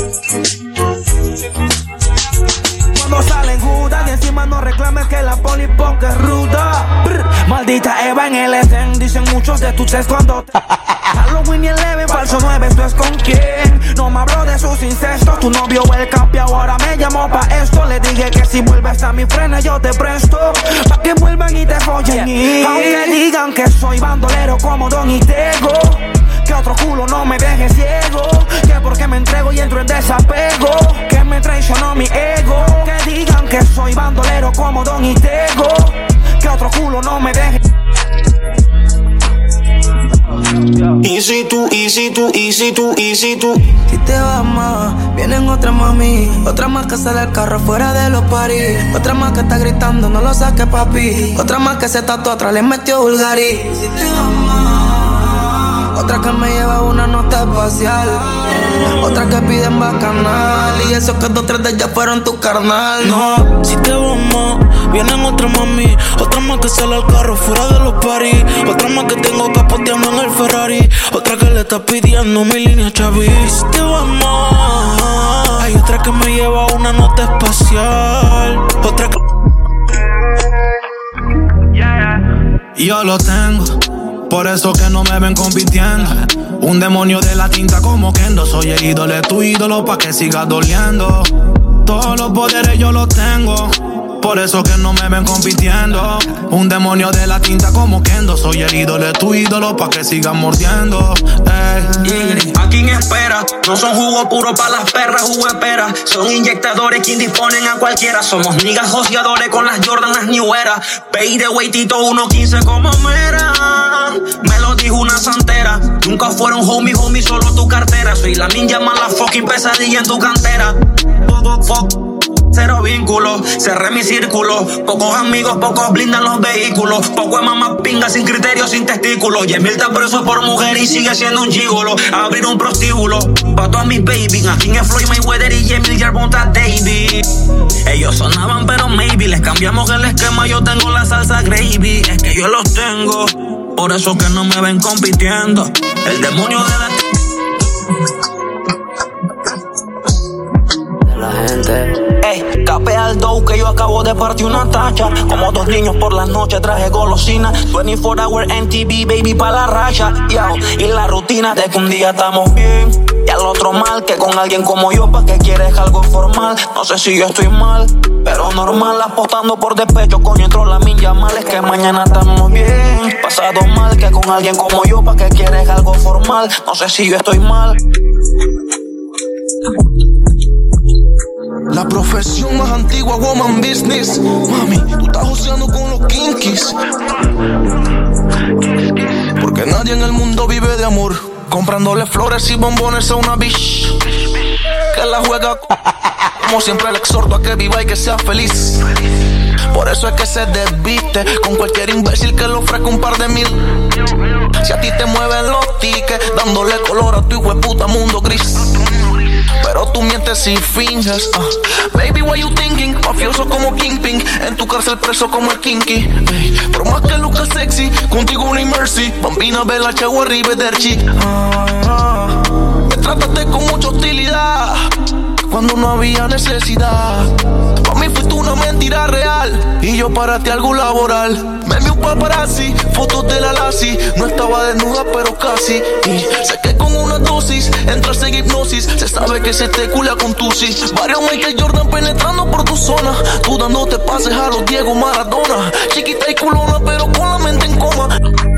[SPEAKER 6] Cuando salen judas y encima no reclames que la poli porque es ruda. Brr, maldita Eva en el Edén. Dicen muchos de tus ex cuando te... Halloween y Eleven, falso nueve, ¿esto es con quién? No me habló de sus incestos. Tu novio el capi ahora me llamó pa' esto. Le dije que si vuelves a mi frena yo te presto pa' que vuelvan y te follen. Y aunque digan que soy bandolero como Don y Tego, Que otro culo no me deje ciego. Que porque me entrego y entro en desapego. Que me traicionó mi ego. Que digan que soy bandolero como Don Itego. Que otro culo no me deje.
[SPEAKER 2] Easy tú, easy tú, easy tú, easy tú.
[SPEAKER 6] Si te vas más, vienen otras mami. Otra más que sale el carro fuera de los paris. Otra más que está gritando, no lo saque papi. Otra más que se tatuó atrás, le metió Bulgari. Si te vas más, otra que me lleva una nota espacial. Otra que piden bacanal. Y esos que dos, tres de ellas fueron tu carnal.
[SPEAKER 2] No, si te vas más, vienen otras mami. Otra más que sale el carro fuera de los paris. Otra más que tengo capoteando en el Ferrari. Otra que le está pidiendo mi línea Chavis. Si te vas más, hay otra que me lleva una nota espacial. Otra que...
[SPEAKER 8] Yo lo tengo, por eso que no me ven compitiendo. Un demonio de la tinta como Kendo. Soy el ídolo de tu ídolo pa' que sigas doliendo. Todos los poderes yo los tengo, por eso que no me ven compitiendo. Un demonio de la tinta como Kendo. Soy el ídolo de tu ídolo pa' que sigas mordiendo. Ey.
[SPEAKER 6] ¿A quién espera? No son jugo puro pa' las perras, jugo de pera. Son inyectadores que indisponen a cualquiera. Somos niggas joseadores con las Jordan, las New Era. Pay de weightito uno quince como mera. Me lo dijo una santera. Nunca fueron homie, homie, solo tu cartera. Soy la ninja más la fucking pesadilla en tu cantera. Fuck, fuck. Cero vínculo, cerré mi círculo. Pocos amigos, pocos blindan los vehículos. Poco de mamá pinga sin criterio, sin testículos. Y Emil está preso por mujer y sigue siendo un gigolo. Abrir un prostíbulo pa' todas mis baby. Aquí en Floyd Mayweather y Emil Yarbonta Davey. Ellos sonaban pero maybe les cambiamos el esquema. Yo tengo la salsa gravy. Es que yo los tengo, por eso que no me ven compitiendo. El demonio de la...
[SPEAKER 2] La gente.
[SPEAKER 6] Ey, capé al dough que yo acabo de partir una tacha. Como dos niños por las noches traje golosina. veinticuatro hour M T V, baby, pa' la racha. Yo, y la rutina de que un día estamos bien y al otro mal. Que con alguien como yo, pa' que quieres algo formal. No sé si yo estoy mal, pero normal. Apostando por despecho, coño, entro la minja mal. Es que mañana estamos bien. Pasado mal, que con alguien como yo, pa' que quieres algo formal. No sé si yo estoy mal.
[SPEAKER 11] La profesión más antigua, woman business. Mami, tú estás joseando con los kinkies. Porque nadie en el mundo vive de amor. Comprándole flores y bombones a una bitch que la juega. Como siempre le exhorto a que viva y que sea feliz. Por eso es que se desviste con cualquier imbécil que le ofrezca un par de mil. Si a ti te mueven los tickets, dándole color a tu hijo de puta mundo gris. Pero tú mientes y finges. uh. Baby, what you thinking? Mafioso como Kingpin, en tu cárcel preso como el Kinky. Hey, pero más que Luca sexy, contigo no hay mercy. Bambina, Bella, Chagua, Arrivederci. Ah, ah. Me trataste con mucha hostilidad cuando no había necesidad. Para mí fuiste una mentira real y yo para ti algo laboral. Me vi un paparazzi, fotos de la Lassie. No estaba desnuda pero casi. Y sé que con una dosis entras en hipnosis. Se sabe que se te culia con tusi. Varios Michael Jordan penetrando por tu zona. Tú dándote pases a los Diego Maradona. Chiquita y culona pero con la mente en coma.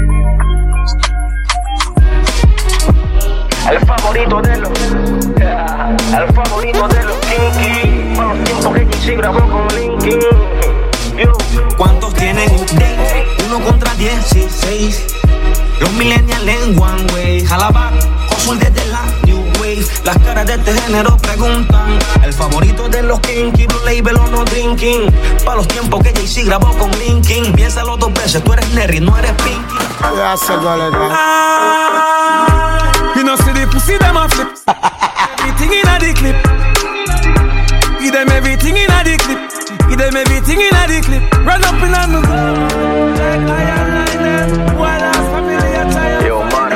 [SPEAKER 6] El favorito de los, yeah, el favorito de los kinky. Para los tiempos que Jay-Z grabó con Linkin. ¿Cuántos tienen update? Uno contra dieciséis. Los millennials en one way. Jalaba, hustle desde la new wave. Las caras de este género preguntan. El favorito de los kinky, Blue Label o no drinking. Para los tiempos que Jay-Z grabó con Linkin. Piénsalo dos veces, tú eres Nerry, no eres Pinky.
[SPEAKER 21] Ya se vale.
[SPEAKER 19] You know see the pussy them a flip. Everything in a the clip. Give them everything in a the clip. Give them everything in a the clip. Run up in a no.
[SPEAKER 21] Yo, man.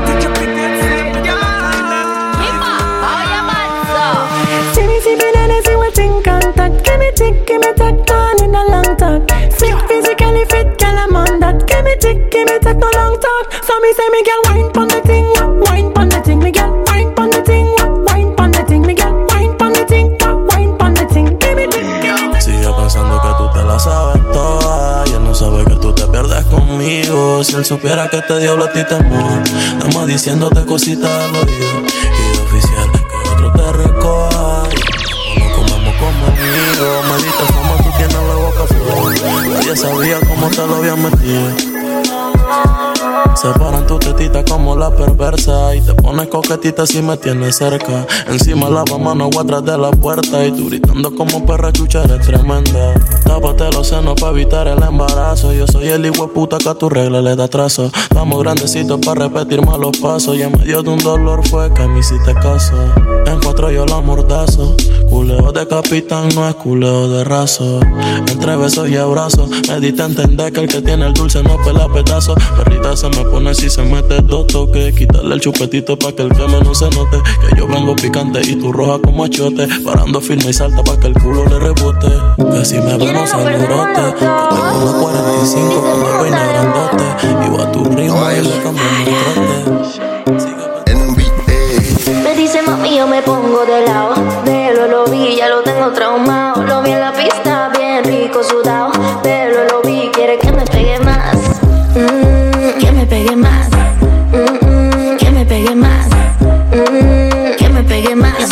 [SPEAKER 15] See me see banana, see what in contact. Give me tick, give me tack, man in a long talk. Fit physically fit, girl I'm on that. Give me tick, give me tack, no long talk. So me say me girl wine pon the thing, wine pon the thing, me girl wine pon the thing, wine pon the thing, me girl wine pon the thing, wine pon the thing. Give me tick, give me.
[SPEAKER 2] Sigue pensando que tú te la sabes toda. Y él no sabe que tú te pierdes conmigo. Si
[SPEAKER 9] él supiera que este diablo a ti te moja. Nada más diciéndote cositas al oído. Y de oficial que otro te recoja. No comemos como amigos. Maldita fama, tú tienes la boca fría. Nadie sabía cómo te lo había metido. Separan tu tetita como la perversa. Y te pones coquetita si me tienes cerca. Encima la mano atrás de la puerta. Y tú gritando como perra chucha, eres tremenda. Tápate los senos para evitar el embarazo. Yo soy el hijo de puta que a tu regla le da trazo. Estamos grandecitos para repetir malos pasos. Y en medio de un dolor fue que me hiciste caso. En cuatro yo la mordazo. Culeo de capitán no es culeo de raso. Entre besos y abrazos me diste a entender que el que tiene el dulce no pela pedazos. Perrita se me pone si se mete dos toques. Quitarle el chupetito pa' que el crema no se note. Que yo vengo picante y tú roja como achote. Parando firme y salta pa' que el culo le rebote. Que si me vemos al brote. Que tengo los cuarenta y cinco con el peine grandote. Y va a tu ritmo y le cambiamos el trote.
[SPEAKER 7] Me dice mami yo me pongo de lado. Pero lo vi, ya lo tengo traumado. Lo vi en la pista, bien rico sudado. Pero lo vi, quiere que me pegue más. Mm, que me pegue más. Mm, mm, que me pegue más. Mm, que me pegue más.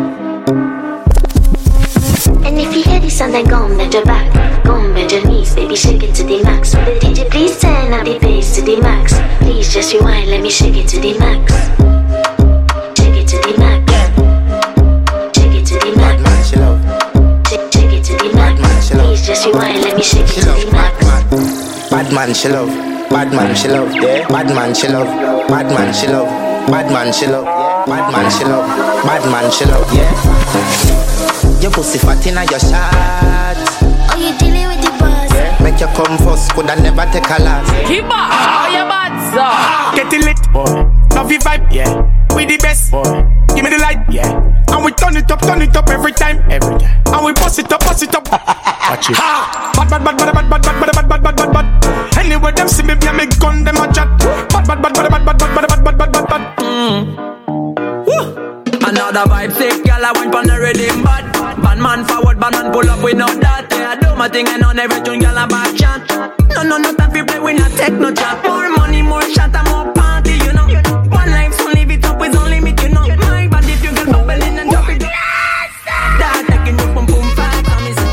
[SPEAKER 7] And if you hear this sound, then go and bend your back. Go and bend your knees, baby, shake it to the max. Will the D J please turn up the bass to the max? Please just rewind, let me shake it to the max. Shake it to the max. Shake it to the max. Shake, shake it to the max. Please just rewind, let me shake it to the max.
[SPEAKER 22] Bad man, she love. Bad man, she love. Yeah. Bad man, she love. Bad man, she love. Bad man, she love. Bad man, she love. Bad man, she love. Yeah. Your pussy fat inna your shot.
[SPEAKER 7] Oh, you dealing with the boss?
[SPEAKER 22] Yeah. Make you come first, coulda never take a last.
[SPEAKER 12] Keep up, how you bad, so get it lit, boy. Love your vibe, yeah. We the best, boy. Give me the light, yeah. And we turn it up, turn it up every time, every time. And we bust it up, bust it up. Watch it. Ha! Bad, bad, bad, bad, bad, bad, bad, bad, bad, bad, bad, bad. Anyway, them see me, me make gun, them a chat. Bad, bad, bad, bad, bad, bad, bad, bad, bad, bad, bad, bad. Mm. Woo! Another vibe sick, girl, I went on the rhythm, bad. Bad man forward, bad man pull up with no that. Yeah, I do my thing and on every tune, girl, I back chant. No, no, no time to play, we not take no chat. More money, more shot, and more party, you know. One life, so live it up with no limit, you know. My body, if you get bubbling and drop it. That taking you pum pum fast, on me.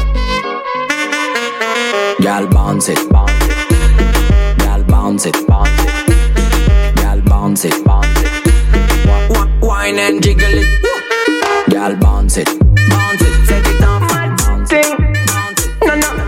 [SPEAKER 12] Girl, bounce it, bounce it. Girl, bounce it, bounce it. Girl, bounce it, bounce it. Wine and jiggle it. Girl, bounce it, bounce it. Set it off, bounce it, bounce it. No, no.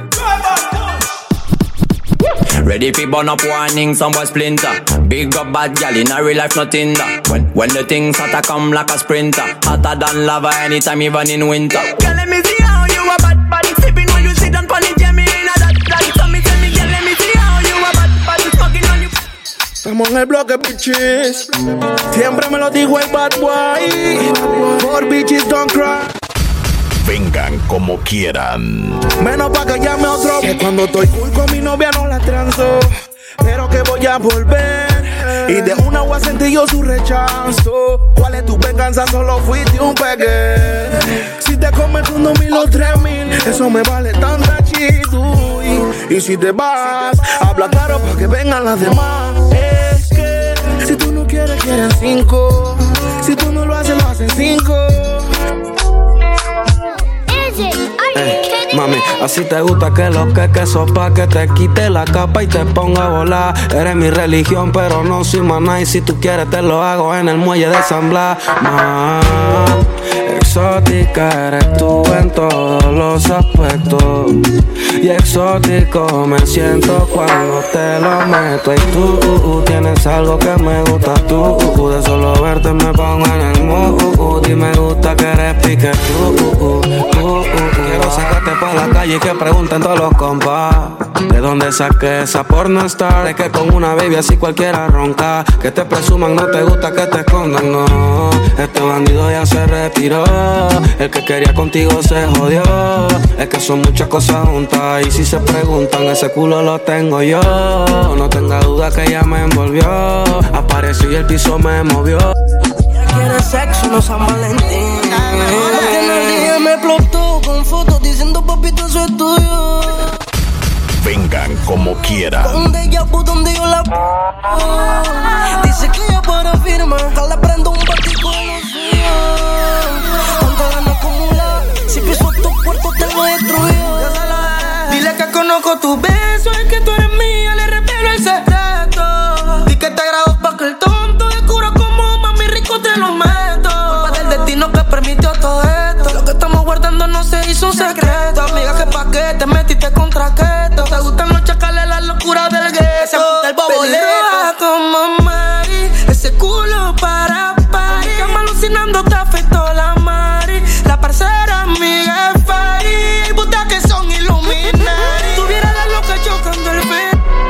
[SPEAKER 12] Ready for burn up warning, some boy splinter. Big up bad gal in a real life, nothing that. When when the things hotter come like a sprinter. Hotter than lava anytime, even in winter. Girl, let me see how you a bad bad. Sipping when you sit down pon it, Jamie in a that that. So me tell me, girl, let me see how you a bad bad. Smoking on you.
[SPEAKER 13] Estamos en el bloque, bitches. Siempre me lo dijo el bad boy. For bitches don't cry.
[SPEAKER 1] Vengan como quieran.
[SPEAKER 13] Menos pa' que llame otro. Que cuando estoy cool con mi novia no la transo. Pero que voy a volver. Y de una voy a sentir yo su rechazo. ¿Cuál es tu venganza? Solo fuiste un pegue. Si te comes un dos mil o tres mil, eso me vale tanta chido. Y, y si te vas, habla claro pa' que vengan las demás. Es que si tú no quieres, quieren cinco. Si tú no lo haces, lo hacen cinco.
[SPEAKER 12] Eh, mami, así te gusta que lo que que sopa, que te quite la capa y te ponga a volar. Eres mi religión, pero no soy maná. Y si tú quieres te lo hago en el muelle de San Blas. Ma, exótica eres tú en todos los aspectos. Y exótico me siento cuando te lo meto. Y tú uh, uh, tienes algo que me gusta tú. Uh, de solo verte me pongo en el mood. Uh, uh, y me gusta que eres pique tú. Uh, uh, uh, uh, quiero sacarte pa' la calle y que pregunten todos los compas. ¿De dónde saqué esa pornostar? Es que con una baby así cualquiera ronca. Que te presuman, no te gusta que te escondan, no. Este bandido ya se retiró. El que quería contigo se jodió. Es que son muchas cosas juntas. Y si se preguntan, ese culo lo tengo yo. No tenga duda que ella me envolvió. Apareció y el piso me movió. Quiere sexo, no San Valentín. Porque en el día me explotó con fotos diciendo papito eso es tuyo.
[SPEAKER 1] Vengan suenan como quieran.
[SPEAKER 24] Donde ella pues donde yo la oh. Dice que ella para firma, que le prendo un batico de los días. Tanta gana acumula, si piso tu puerto te lo destruyo. Dile que conozco tu beso, es que tú eres mía, le revelo el secreto. Di que te agrado pa' que el tonto descubra como mami rico te lo meto. Culpa del destino que permitió todo esto. Lo que estamos guardando no se hizo un secreto. Amiga, que pa' qué te metiste con traqueto. Te gustan los chacales, la locura del gueto. Ese puta el boboleto como Mari, ese culo para pari. Que me alucinando te afectó la mari. La parcera amiga es Fari. Y putas que son Illuminati. Tuviera la loca chocando el fe.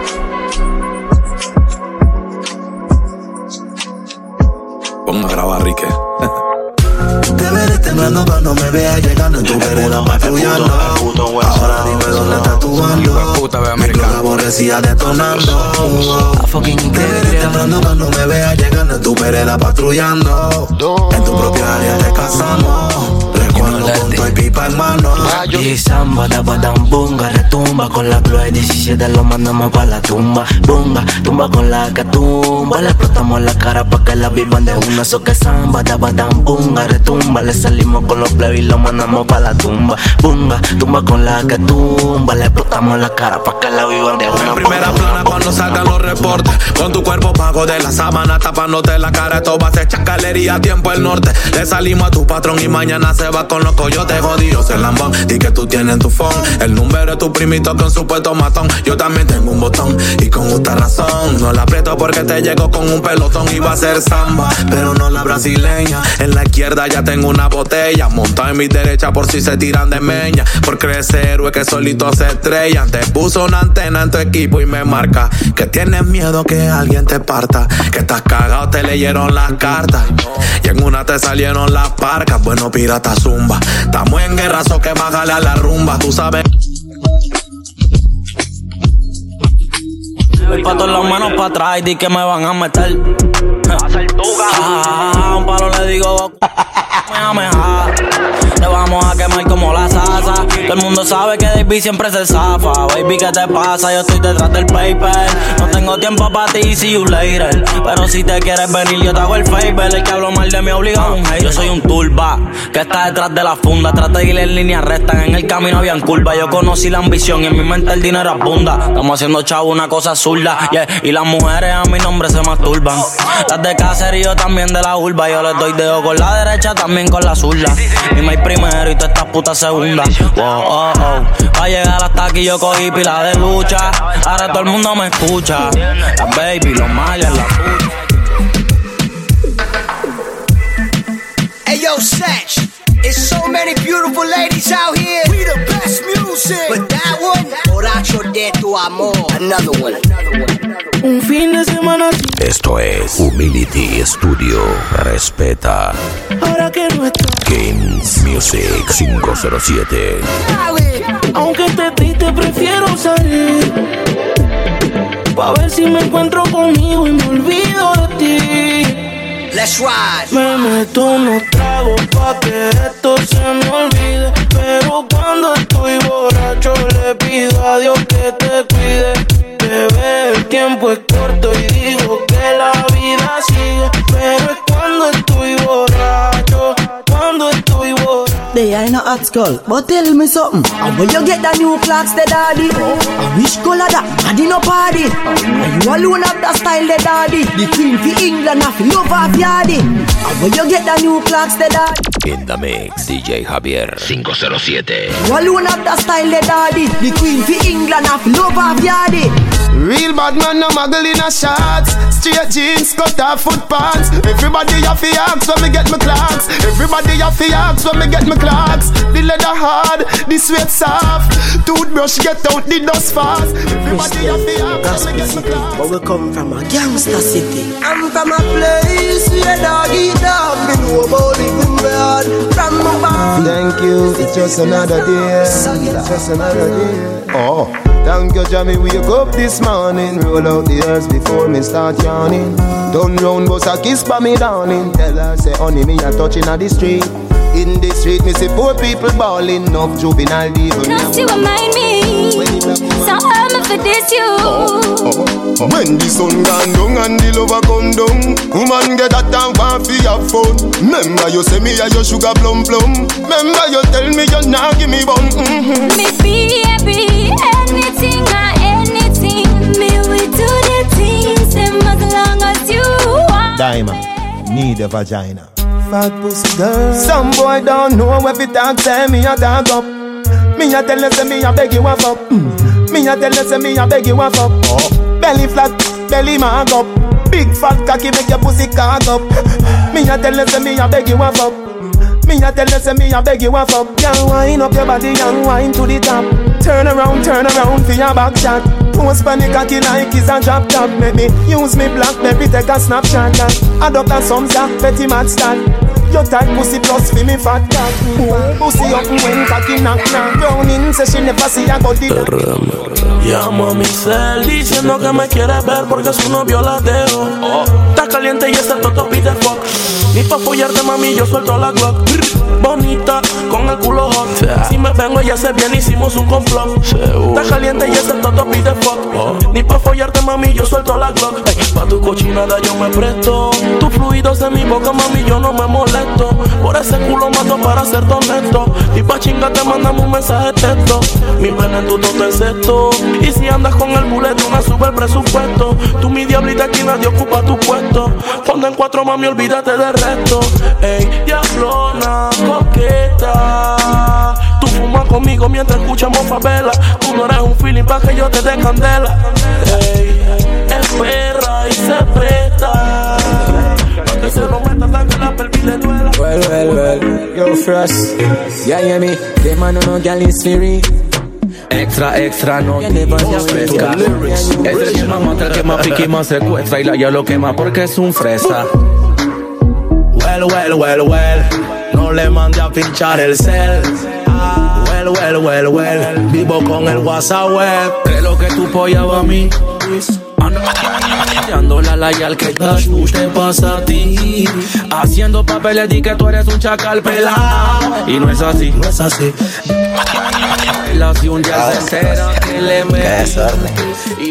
[SPEAKER 8] Vamos a grabar, Rique.
[SPEAKER 11] Te veré temblando cuando me veas llegando en tu vereda patrullando. Ahora dime dónde estás tu bando. Mi clon aborrecida detonando. Te veré temblando cuando me veas llegando en tu vereda patrullando. En tu propia área te casamos. Recuerdo con tu pipa en mano.
[SPEAKER 24] Y samba, da badam, bunga, retumba. Con la Chloe diecisiete lo mandamos pa' la tumba. Bunga, tumba con la catumba. Le explotamos la cara pa' que la vivan de una. So que samba, da badam, bunga, retumba. Le salimos con los plebes y lo mandamos pa' la tumba. Bunga, tumba con la catumba. Le explotamos la cara pa' que la vivan de una.
[SPEAKER 11] En primera plana cuando salgan los reportes. Con tu cuerpo bajo de la sábana tapándote la cara. Esto va a ser chacalería, tiempo el norte. Le salimos a tu patrón y mañana se va con los coyotes jodidos el lambón. Di que tú tienes tu phone. El número es tu primito con su puesto matón. Yo también tengo un botón y con justa razón. No la aprieto porque te llego con un pelotón. Iba a ser samba, pero no la brasileña. En la izquierda ya tengo una botella. Montada en mi derecha por si se tiran de meña. Por crecer héroe que solito se estrellan. Te puso una antena en tu equipo y me marca que tienes miedo que alguien te parta. Que estás cagado, te leyeron las cartas. Y en una te salieron las parcas. Bueno, pirata zumba. Estamos en guerra, so que bájale a la rumba. Tú sabes.
[SPEAKER 2] Voy pa' todas las manos pa' atrás y di que me van a meter. Ah, un palo le digo, te vamos a quemar como la salsa. Todo el mundo sabe que David siempre se zafa. Baby, ¿qué te pasa? Yo estoy detrás del paper. No tengo tiempo para ti, see you later. Pero si te quieres venir, yo te hago el favor. El que hablo mal de mí obliga a un hate. Yo soy un turba que está detrás de la funda. Trata de ir en línea recta, en el camino habían curva. Yo conocí la ambición y en mi mente el dinero abunda. Estamos haciendo chavo una cosa zurda, yeah. Y las mujeres a mi nombre se masturban. Las de caserío también de la urba. Yo les doy dedo con la derecha, también con la zurda. Mi maíz primero y todas estas putas segunda. Wow, oh, oh. Pa' llegar hasta aquí yo cogí pila de lucha. Ahora todo el mundo me escucha. La baby, los mayas, la puta.
[SPEAKER 10] Hey yo, Satch, there's so many beautiful ladies out here. We the best music. But that one, Borracho de tu amor. Another one.
[SPEAKER 24] Un fin de semana.
[SPEAKER 1] Esto es Humility Studio. Respeta.
[SPEAKER 24] Ahora que no está
[SPEAKER 1] Games Music cinco cero siete.
[SPEAKER 24] Aunque esté triste prefiero salir pa' ver si me encuentro conmigo y me olvido de ti.
[SPEAKER 10] Let's ride.
[SPEAKER 24] Me meto unos tragos pa' que esto se me olvide. Pero cuando estoy borracho le pido a Dios que te cuide. Bebé, el tiempo es corto y digo que la vida sigue. Pero es cuando estoy borracho, cuando estoy borracho.
[SPEAKER 16] They ain't no hot skull, but tell me something. And when you get the new clocks, the daddy, I wish color that, daddy no party. And you alone have the style, the daddy. The queen for England, I feel love of yardy. And when you get the new clocks, the daddy.
[SPEAKER 1] In the mix, D J Javier cinco cero siete.
[SPEAKER 16] You alone have the style, the daddy. The queen for England, I feel love of yardy.
[SPEAKER 22] Real bad man, no muggle in a shots. Straight jeans, cut off foot pants. Everybody have to ask when me get my clocks. Everybody have to ask when me get my clocks. The leather hard, the sweat soft. Toothbrush get out the dust fast. Everybody have to ask when me get my clocks.
[SPEAKER 16] But we come from a gangster city.
[SPEAKER 24] I'm from a place where dog eat dog. Me know about it in bed. From my barn.
[SPEAKER 22] Thank you, it's just another day. It's just another day. Oh, thank you, Jamie. Wake up this morning. Roll out the earth before me start yawning. Turn round, bust a kiss by me dawning. Tell her, say, honey, me a touching at the street. In the street, me see poor people balling, enough juvenile devil.
[SPEAKER 3] Not to remind me, so hard me for this you.
[SPEAKER 14] Oh, oh. When the sun gone down and the lover come down, woman get that and want fi have fun. Remember you say me a your sugar plum plum. Remember you tell me you nah give me bun. Mm-hmm.
[SPEAKER 3] Me be happy, anything or anything. Me will do the things them as long as you want.
[SPEAKER 22] Diamond, need a vagina.
[SPEAKER 21] Fat pussy girl. Some boy don't know if it talk, say me a talk up. Me a tell you say me a beg you a fuck. Mm. Me a tell you say me a beg you a fuck. Oh. Belly flat, belly mark up. Big fat cocky make your pussy cock up. Me a tell you say me a beg you a fuck. Me a tell you say me a beg you a fuck. Girl, wind up your body and wind to the top. Turn around, turn around for your back shot. Post panic cocky like it's a drop top. Make me use me blackberry take a snapshot. Adopt a sumsa, petty mad stand. Your tight pussy plus fi me fat cat. Pussy up when cocky knock knock. Browning say she never see a body.
[SPEAKER 9] Llamo a mi cel diciendo que me quiere ver porque su novio la dejó. Está caliente y ese toto pide fuck. Ni pa' follarte mami yo suelto la Glock. Bonita con el culo hot. Si me vengo ella se viene hicimos un complot. Está caliente y ese toto pide fuck. Ni pa' follarte mami yo suelto la Glock. Ey, pa' tu cochinada yo me presto. Tus fluidos en mi boca mami yo no me molesto. Por ese culo mato para ser honesto. Y pa' chinga te mandamos un mensaje texto. Mi pene en tu toto es esto. Y si andas con el bullet una sube el presupuesto. Tú mi diablita aquí nadie ocupa tu puesto. Cuando en cuatro mami olvídate del resto. Ey, diablona, coqueta. Tú fumas conmigo mientras escuchamos favela. Tú no eres un feeling pa' que yo te dé candela. Ey, es perra y se presta. Pa' que se lo meta hasta que la pelvis le duela.
[SPEAKER 4] Well, well, well, yo Frost. Yeah, yeah, me, the man no girl is free.
[SPEAKER 18] Extra, extra, no fresca. Ese es el más mata, el que más piqui más secuestra. Y la ya lo quema porque es un fresa.
[SPEAKER 9] Well, well, well, well. No le mande a pinchar el cel. Well, well, well, well. Vivo con el WhatsApp web.
[SPEAKER 18] ¿Qué es lo que tú pollaba a mí? Ando la laya al que dash, te pasa a ti. Haciendo papeles di que tú eres un chacal pelado. Y no es así, no es así. La un día se entera que le mete. Y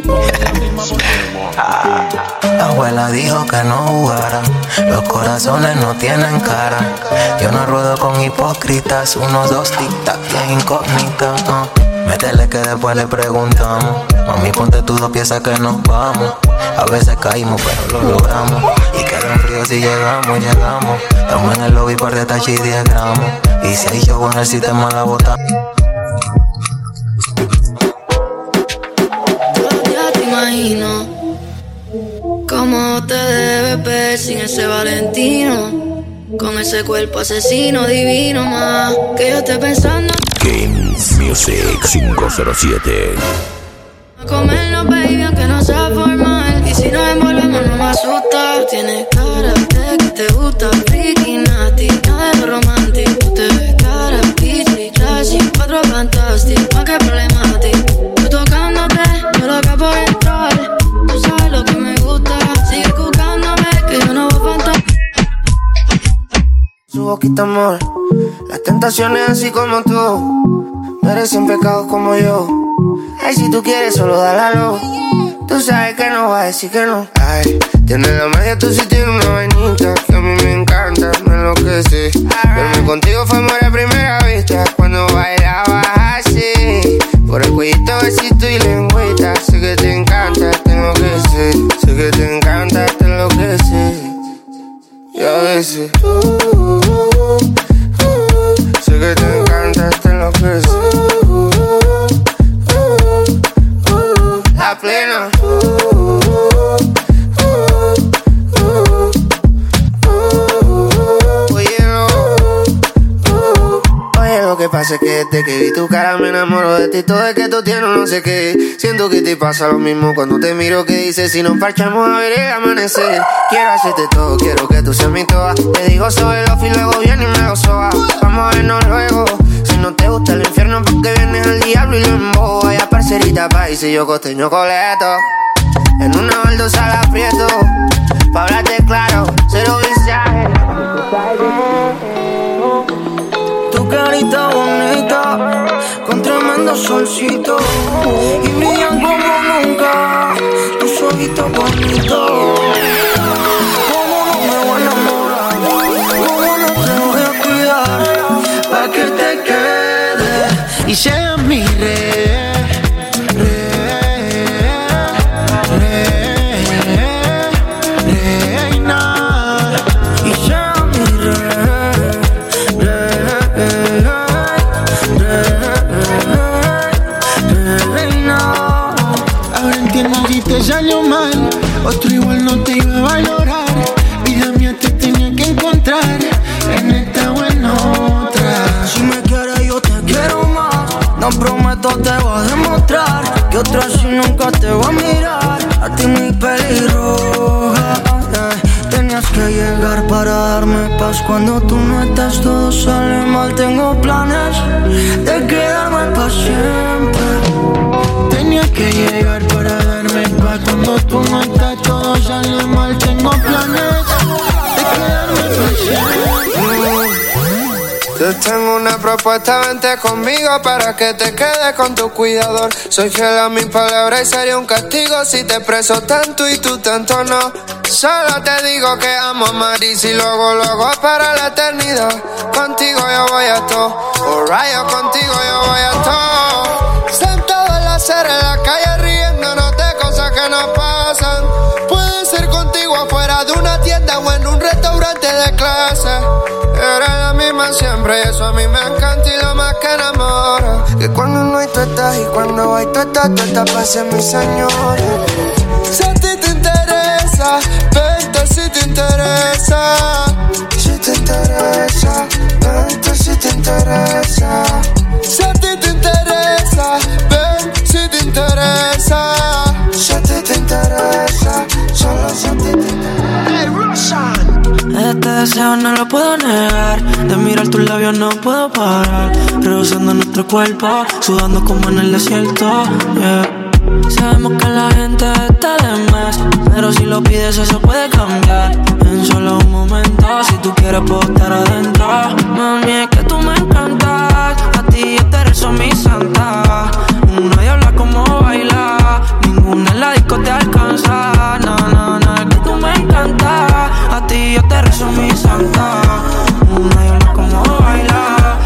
[SPEAKER 24] la abuela dijo que no jugara. Los corazones no tienen cara. Yo no ruedo con hipócritas. Unos dos tic-tac y incógnita. Uh. Métele que después le preguntamos. Mami, ponte tus dos piezas que nos vamos. A veces caímos, pero lo logramos. Y quedan fríos si llegamos, llegamos. Estamos en el lobby por de tachi y diez gramos. Y si hay show en el sistema la bota.
[SPEAKER 20] Ya te imagino cómo te debes ver sin ese Valentino. Con ese cuerpo asesino divino más. Que yo esté pensando
[SPEAKER 1] Games Music cinco cero siete.
[SPEAKER 20] a comernos, baby, aunque no sea formal. Y si nos envolvemos no me asusta. Tú tienes cara de que te gusta freaky, nasty, nada de romántico. Tú te ves cara, peachy, trashy, cuatro fantástico, más que problemático. Tú tocándote, yo loca por entrar. Tú sabes lo que me gusta. Sigue buscándome, que yo no voy a faltar.
[SPEAKER 24] Su boquita amor, las tentaciones así como tú merecen pecados como yo. Ay, si tú quieres solo dale a luz. Tú sabes que no va a decir que no. Ay, tienes la magia, tú sí tienes una vainita que a mí me encanta, me enloquece. Verme contigo fue amor a primera vista cuando bailabas así. Por el cuellito, besito y lengüita. Sé que te encanta, te enloquece. Sé que te encanta, te enloquece. Y a veces uh, uh, uh, uh, sé que te encanta, te enloquece. uh, uh, uh, uh, La plena uh, uh, uh, uh, uh, Oye, no uh, Oye, lo que pasa es que desde que vi tu cara me enamoro de ti. Todo es que tú tienes no sé qué. Siento que te pasa lo mismo cuando te miro. Que dices si nos parchamos a ver el amanecer. Quiero hacerte todo, quiero que tú seas mi toa. Te digo soy lo y luego viene y me lo soba. Vamos a vernos luego. Si no te gusta el infierno porque vienes al diablo y lo embobo. Vaya parcerita país y yo costeño coleto. En una baldosa la aprieto. Pa' hablarte claro, cero visaje. carita bonita, con tremendo solcito, y brillan como nunca tus ojitos bonitos. ¿Cómo no me voy a enamorar? ¿Cómo no te voy a cuidar? Pa' que te quedes y seas mi rey.
[SPEAKER 21] Te salió mal, otro igual no te iba a valorar. Vida mía, te tenía que encontrar en esta o en otra.
[SPEAKER 24] Si me quieres yo te quiero más. No prometo te voy a demostrar que otra si nunca te voy a mirar. A ti mi pelirroja, yeah. Tenías que llegar para darme paz. Cuando tú no estás todo sale mal. Tengo planes de quedarme para siempre.
[SPEAKER 21] Tenía que llegar para darme paz. Cuando tú no estás todo sale mal. Tengo planes de quedarme para siempre.
[SPEAKER 22] Te tengo una propuesta, vente conmigo para que te quedes con tu cuidador. Soy fiel a mis palabras y sería un castigo si te preso tanto y tú tanto no. Solo te digo que amo a Maris y luego, luego es para la eternidad. Contigo yo voy a todo, oh rayo, contigo yo voy a todo. Sentado en la acera, en la calle riéndonos de cosas que nos pasan. Puede ser contigo afuera de una tienda o en un restaurante de clase. Eres la misma siempre y eso a mí me encanta y lo más que enamora. Que cuando no hay tú estás y cuando hay tú estás, tú estás para ser mi señora. Si a ti te interesa, vente si te interesa. Si te interesa, vente si te interesa. Si a ti te interesa, ven si te interesa. Si a ti te interesa, solo si a ti te interesa. Hey, Roshan.
[SPEAKER 24] Este deseo no lo puedo negar. De mirar tus labios no puedo parar. Rehusando nuestro cuerpo, sudando como en el desierto, yeah. Sabemos que la gente está de más, pero si lo pides eso puede cambiar. En solo un momento, si tú quieres puedo estar adentro. Mami, es que tú me encantas. A ti yo te rezo mi santa. Una diabla como baila, ninguna en la disco te alcanza. No, no, no, es que tú me encantas. A ti yo te rezo mi santa. Una diabla como baila.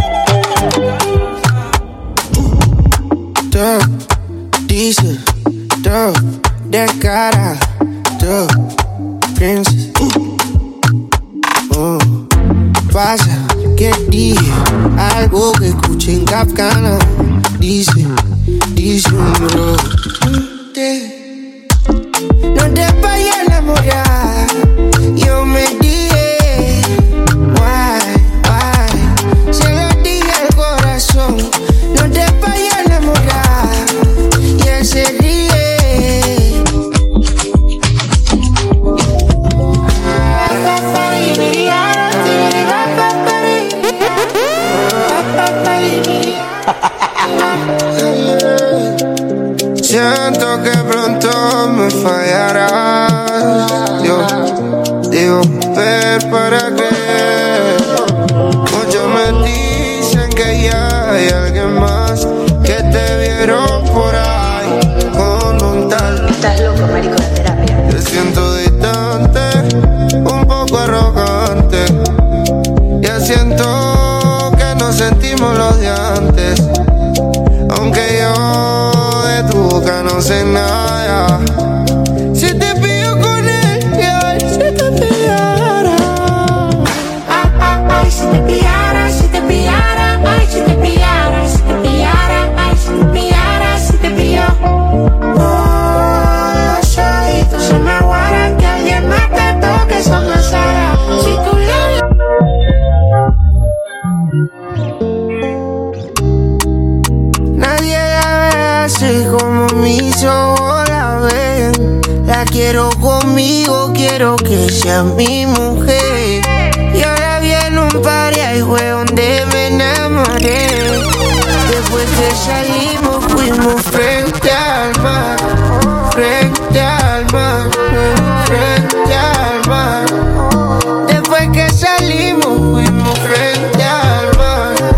[SPEAKER 22] Tú dices, tú de cara, tú piensas, uh, pasa que dije algo que escuché en Kafkana. Dice, dice un bro. No te vayas a enamorar. Yo me dije, why, why. Se lo dije al corazón. No te vayas a enamorar. Y él se ríe. Siento que pronto me fallarás. Yo digo ver para creer. Muchos me dicen que ya hay alguien más, que te vieron por ahí con un tal.
[SPEAKER 5] Estás loco, marico, de terapia.
[SPEAKER 22] Te siento distante, un poco arrogante. Ya siento que nos sentimos los de antes. Aunque yo de tu boca no sé nada. Si te pillo con él, ya si te pillara.
[SPEAKER 3] Ay, si te pillara, si te pillara. Ay, si te pillara, si te pillara. Ay, si te pillara, si te pilló. Oh, los ojitos se me aguaran. Que alguien más te toque, son las aras. Si tú le...
[SPEAKER 22] Nadie la ve así como mis ojos la ven. La quiero conmigo, quiero que sea mi mujer. Y ahora viene un party, ahí fue donde me enamoré. Después que salimos fuimos frente al mar. Frente al mar, frente al mar. Después que salimos fuimos frente al mar.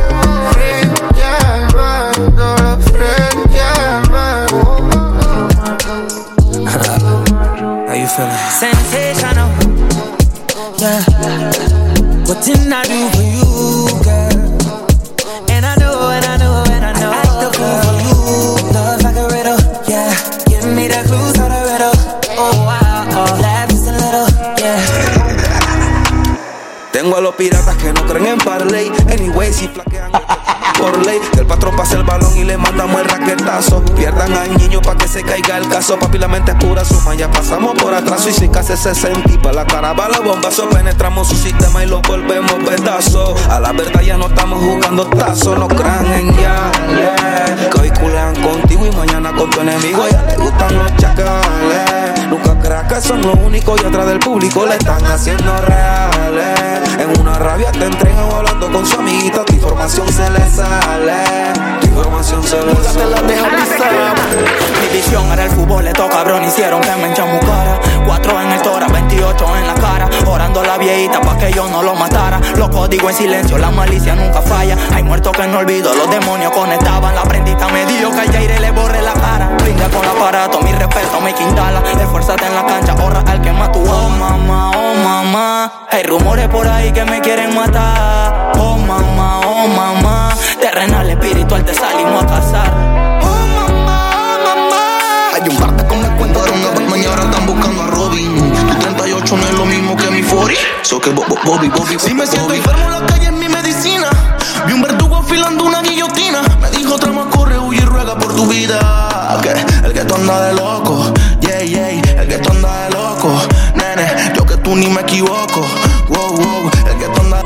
[SPEAKER 11] piratas que no creen en parley. Anyway, si flaquean por ley, que el patrón pase el balón y le mandamos el raquetazo. Pierdan al niño pa' que se caiga el caso. Papi, la mente es pura suma, ya pasamos por atraso. Y si casi sesenta y pa' la cara va la bombazo. Penetramos su sistema y lo volvemos pedazos. A la verdad ya no estamos jugando tazos. No crean en ya, yeah. Que hoy culean contigo y mañana con tu enemigo. A ella le gustan los chacales. Nunca creas que son los únicos y atrás del público le están haciendo reales. En una rabia te entregan hablando con su amiguita. Tu información se le sale. Tu información se le sale.
[SPEAKER 2] Mi visión era el fútbol, le toca cabrón. Hicieron que me enchamucara. Cuatro en el tora, veintiocho en la cara. Orando la viejita pa' que yo no lo matara. Los códigos en silencio, la malicia nunca falla. Hay muertos que no olvido, los demonios conectaban. La prendita me dio que al Jaire le borre la cara. Brinda con el aparato, mi respeto, me quintala. Esfuérzate en la cancha, ahorra al que más tú amas. Oh mamá, oh mamá, hay rumores por ahí que me quieren matar. Oh mamá, oh mamá, terrenal, espiritual, te salimos a cazar.
[SPEAKER 11] Oh mamá, oh mamá, hay un parte con me cuentaron a Batman y ahora están buscando a Robin. Tu treinta y ocho no es lo mismo que mi cuarenta. So que bo bo Bobby, Bobby. Si me siento enfermo en la calle es mi medicina. Vi un verdugo afilando una guillotina. Me dijo trama, corre, huye y ruega por tu vida. Que el que tú anda de loco, yeah, yeah, el que tú anda de loco, nene, yo que tú ni me equivoco. Wow, wow, el que tú anda.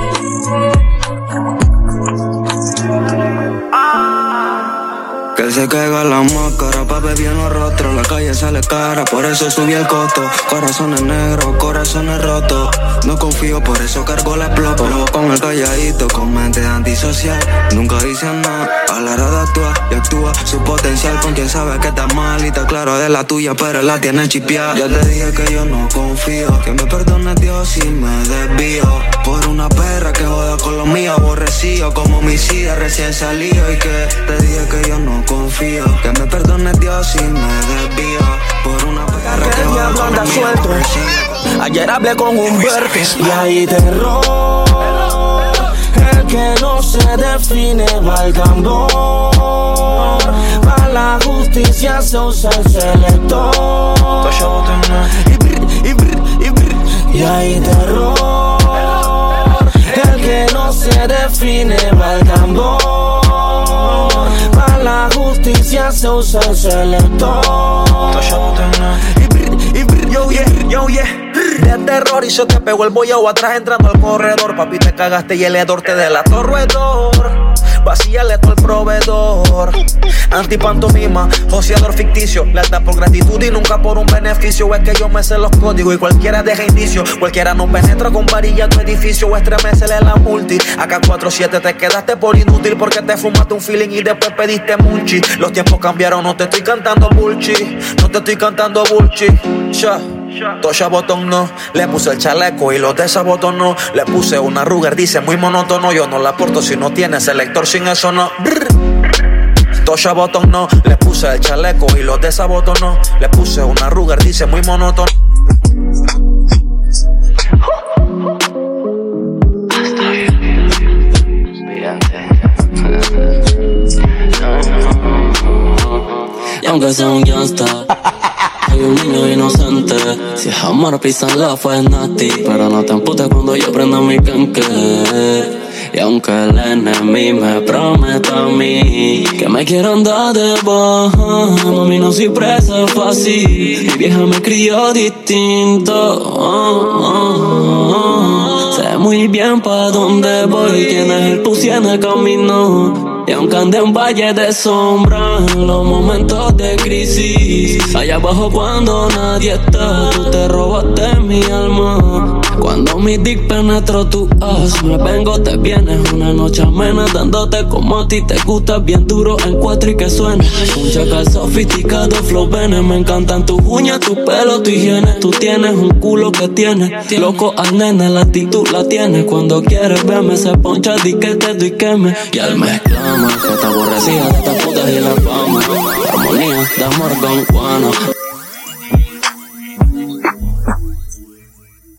[SPEAKER 12] Que se caiga la máscara, pa' beber no rostro. La calle sale cara, por eso subí el costo. Corazones negros, corazones rotos. No confío, por eso cargo la exploto. Con el calladito, con mente antisocial. Nunca dicen nada, a la hora de actuar. Y actúa su potencial con quien sabe que está mal. Y está claro de la tuya, pero la tiene chipeada. Ya te dije que yo no confío. Que me perdone Dios si me desvío. Por una perra que joda con lo mío. Aborrecido como mi sida recién salido. Y que te dije que yo no confío, que me perdone Dios si me desvío. Por una perra que joda con lo mío. Aborrecido.
[SPEAKER 2] Ayer hablé con Humberto y hay terror. El que no se define va al tambor. Para la justicia se usa el selector. Y brr, y brr, y brr. Y hay terror. El que no se define va al tambor. Para la justicia se usa el selector. Y brr, y brr, yo yeah, yo yeah. De terror y se te pegó el bollao atrás entrando al corredor. Papi, te cagaste y el hedor te delató roedor. Vacíale todo el proveedor. Antipantomima, joseador ficticio. Lealtad por gratitud y nunca por un beneficio. Es que yo me sé los códigos y cualquiera deja indicio. Cualquiera no penetra con varilla tu edificio o estremecele la multi. Acá cuatro siete te quedaste por inútil porque te fumaste un feeling y después pediste munchi. Los tiempos cambiaron, no te estoy cantando bullshit. No te estoy cantando bullshit. Ya. Tosha botón no, le puse el chaleco y lo desabotonó. Le puse una Ruger, dice muy monótono. Yo no la aporto si no tiene selector, sin eso no. Brr. Tosha botón no, le puse el chaleco y lo desabotonó. Le puse una Ruger, dice muy monótono.
[SPEAKER 18] Y aunque sea un gangsta, soy un niño inocente. Si es amor, pisarla fue nasty. Pero no te emputes cuando yo prenda mi canque. Y aunque el enemigo me prometa a mí que me quieran dar de baja, mami, no soy presa fácil. Mi vieja me crió distinto. Oh, oh, oh. Sé muy bien pa' dónde voy, quién es el pussy en el camino. Y aunque ande en valle de sombra, en los momentos de crisis, allá abajo cuando nadie está, tú te robaste mi alma. Cuando mi dick penetró tu as, me vengo, te vienes una noche amena, dándote como a ti te gusta, bien duro en cuatro y que suene. Un chacal sofisticado, flow bene, me encantan tus uñas, tu pelo, tu higiene. Tú tienes un culo que tiene, loco al nene, la actitud la tienes. Cuando quieres verme se poncha, di que te doy que me. Y al mezclamos que está aborrecida de estas putas y la fama. Armonía de amor con guano.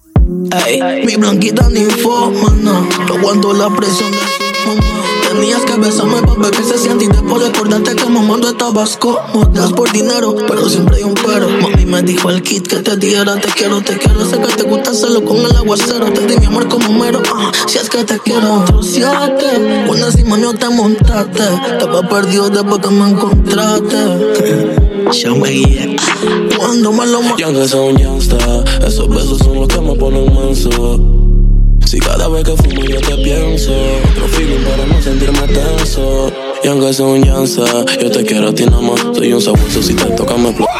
[SPEAKER 11] Ey, mi blanquita ni informa, no. No aguanto la presión de su mamá. Tenías que
[SPEAKER 18] que bésame pa' ver que se siente y después recordarte que mamando estabas cómodas por dinero, pero siempre hay un pero. Mami me dijo el kit que te diera, te quiero, te quiero. Sé que te gusta hacerlo con el aguacero. Te di mi amor como mero, ah, si es que te quiero. Trociate, cuando encima no te montaste. Estaba perdido después que me encontraste. Yo me guié cuando me lo
[SPEAKER 9] Y aunque sea un gangsta, esos besos son los que me ponen manso. Si cada vez que fumo yo te pienso, otro feeling para no sentirme tenso. Y aunque sea un gangsta, yo te quiero a ti nada más. Soy un sabueso, si te toca me exploto.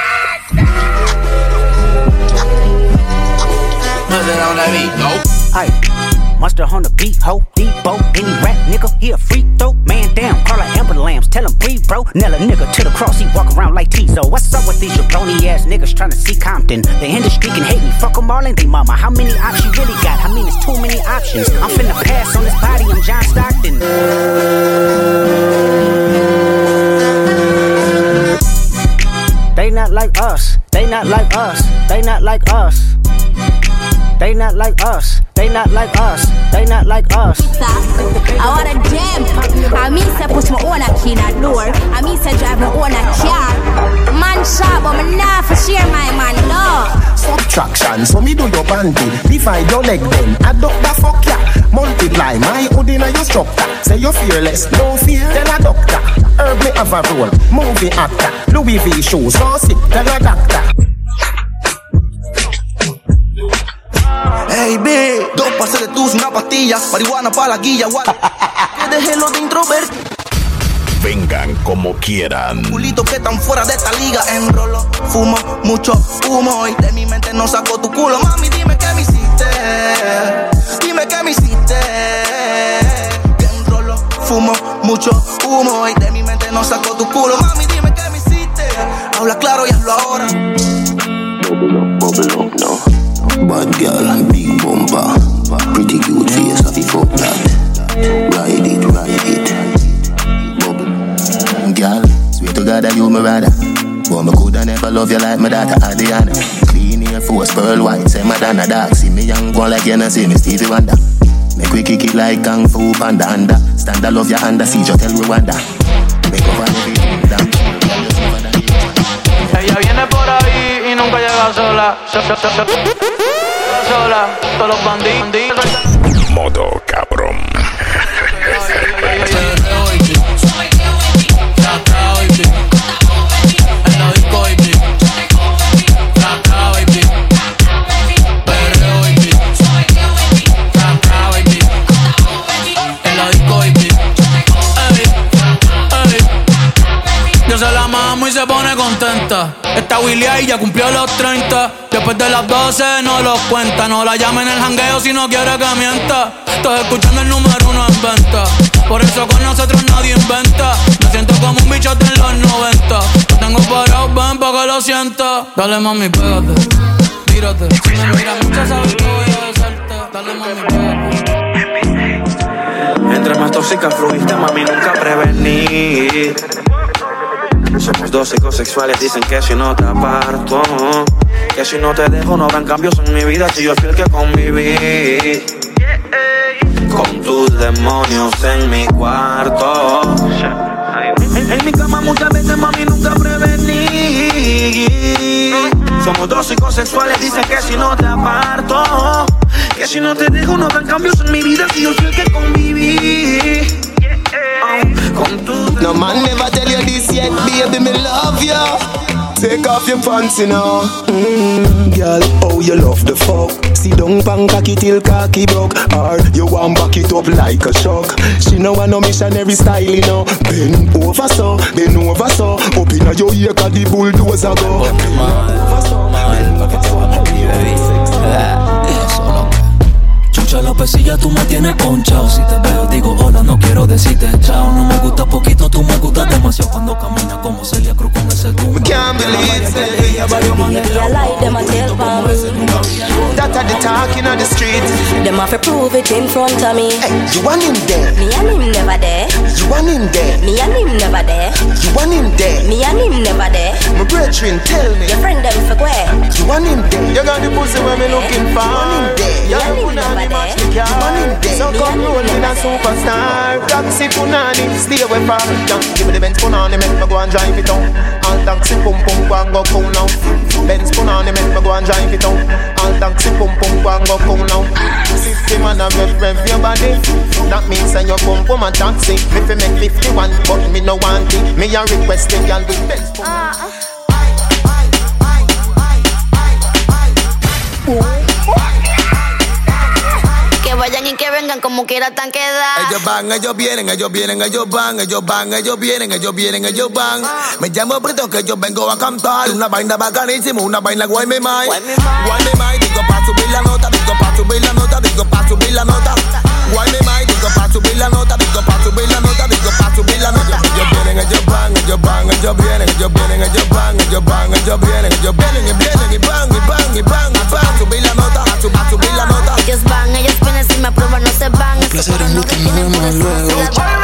[SPEAKER 6] Ay, Mustard on the beat, ho, Debo, any rap nigga, he a freak though. Man down, call her Amber Lambs, tell him breathe, bro. Nail a nigga to the cross, he walk around like Tizo. What's up with these jabroni ass niggas trying to see Compton? The industry can hate me, fuck them all and they mama. How many options you really got? I mean, it's too many options. I'm finna pass on this body, I'm John Stockton. They not like us, they not like us, they not like us. They not like us, they not like us, they not like us.
[SPEAKER 3] I want a jump. I mean, say push my own a key in a door. I mean, say drive my own a car. Man shop, but me not for share my man, no.
[SPEAKER 21] Subtraction, so me do your panty. Divide your leg then, add up the fuck ya. Multiply my hood in a your structure. Say you're fearless, no fear, tell a doctor. Herb me have a role, movie actor. Louis V shoes, so sick, tell a doctor.
[SPEAKER 11] Hey, B, dos pases de tus, una pastilla, marihuana pa' la guilla, guay. Que deje lo de introvertido.
[SPEAKER 17] Vengan como quieran.
[SPEAKER 11] Culito que tan fuera de esta liga. Enrolo, fumo, mucho humo. Y de mi mente no saco tu culo. Mami, dime qué me hiciste. Dime qué me hiciste. Enrolo, fumo, mucho humo. Y de mi mente no saco tu culo. Mami, dime qué me hiciste. Habla claro y hazlo ahora.
[SPEAKER 22] Bubble up, bubble up, no. Bad girl, big bumper. Pretty cute face, happy fuck that. Ride it, ride it. Girl, swear to God that you my rather. But me coulda never love you like my daughter Adriana. Clean Air Force, pearl white, say Madonna dark. See me young one like you know see me Stevie Wonder. Make we kick it like Kung Fu Panda under. Stand I love your under, see you tell Rwanda. Make up and everything down.
[SPEAKER 19] Ella viene por ahí y nunca llega sola. Sola, todos los bandidos.
[SPEAKER 17] Modo cabrón.
[SPEAKER 18] Se la mamo y se pone contenta. Esta Willy ahí ya cumplió los treinta. Después de las doce no los cuenta. No la llame en el jangueo si no quiere que mienta. Estoy escuchando el número uno en venta. Por eso con nosotros nadie inventa. Me siento como un bichote en los noventa. Lo tengo parado, ven pa' que lo sienta. Dale mami, pégate, tírate. Si me miras mucho sabes que voy a besarte. Dale mami, pégate.
[SPEAKER 23] Entre más tóxicas fluiste, mami, nunca prevení. Somos dos psicosexuales, dicen que si no te aparto, que si no te dejo no habrán cambios en mi vida. Si yo fui el que conviví con tus demonios en mi cuarto. En, en mi cama muchas veces, mami, nunca prevení. Somos dos psicosexuales, dicen que si no te aparto, que si no te dejo no habrán cambios en mi vida. Si yo fui el que conviví.
[SPEAKER 21] No man never tell you this yet, baby, me love you. Take off your pants, you know. Mm, girl, oh, you love the fuck. See down pan cocky till cocky broke. Or you want back it up like a shock. She know want no missionary style, you know. Bend over so, bend over so. Up in your ear, cause the bulldozer go. Bend over so, bend over so.
[SPEAKER 18] Chucha Lópezilla, tú me tienes ponchao. Si te veo digo hola, no quiero decirte chao. No me gusta poquito, tú me gustas demasiado. Cuando caminas como Celia Cruz con ese tumba.
[SPEAKER 21] Can't believe it. That are the talking on the street.
[SPEAKER 25] Them have to prove it in front of me.
[SPEAKER 21] Hey, you want him there?
[SPEAKER 25] Me and him never there.
[SPEAKER 21] You want him there?
[SPEAKER 25] Me and him never
[SPEAKER 3] never there.
[SPEAKER 22] You want him there.
[SPEAKER 3] Me and him never there.
[SPEAKER 22] My brethren, tell me.
[SPEAKER 3] Your friend them for where?
[SPEAKER 22] You want him there. You got the pussy where me looking for. You want him there. You want him never there. You want him there. So come roll with a superstar. Taxi punani, stay away from me. Give me the Benz punani, make me go and drive it down. All taxi pum pum go and go cool now. Benz punani, make me go and drive it down. All taxi pum pum go and go cool now. Fifty man a rev rev your body. That means that you pum pum a taxi. Me fi make fifty-one, but me no want it. Me a request the girl with Benz punani.
[SPEAKER 20] Que vayan y que vengan como quiera tan quedar.
[SPEAKER 11] Ellos van, ellos vienen, ellos vienen, ellos van, ellos van, ellos vienen, ellos vienen, ellos van. Me llamo Brito que yo vengo a cantar una vaina bacanísima, una vaina guay me mai. Guay me mai, digo pa' subir la nota, digo pa' subir la nota, digo pa' subir la nota. Guay me mai, digo pa' subir la nota, digo pa' subir la nota, digo pa' subir la nota. Ellos vienen, ellos van, ellos van, ellos vienen, ellos vienen, ellos van, ellos van, ellos vienen, ellos vienen y vienen y van y van y van y van. Subir la nota, a subir, a subir la nota.
[SPEAKER 20] Ellos van, ellos vienen, si me aprueban no se van.
[SPEAKER 12] El placer es mucho, no más luego.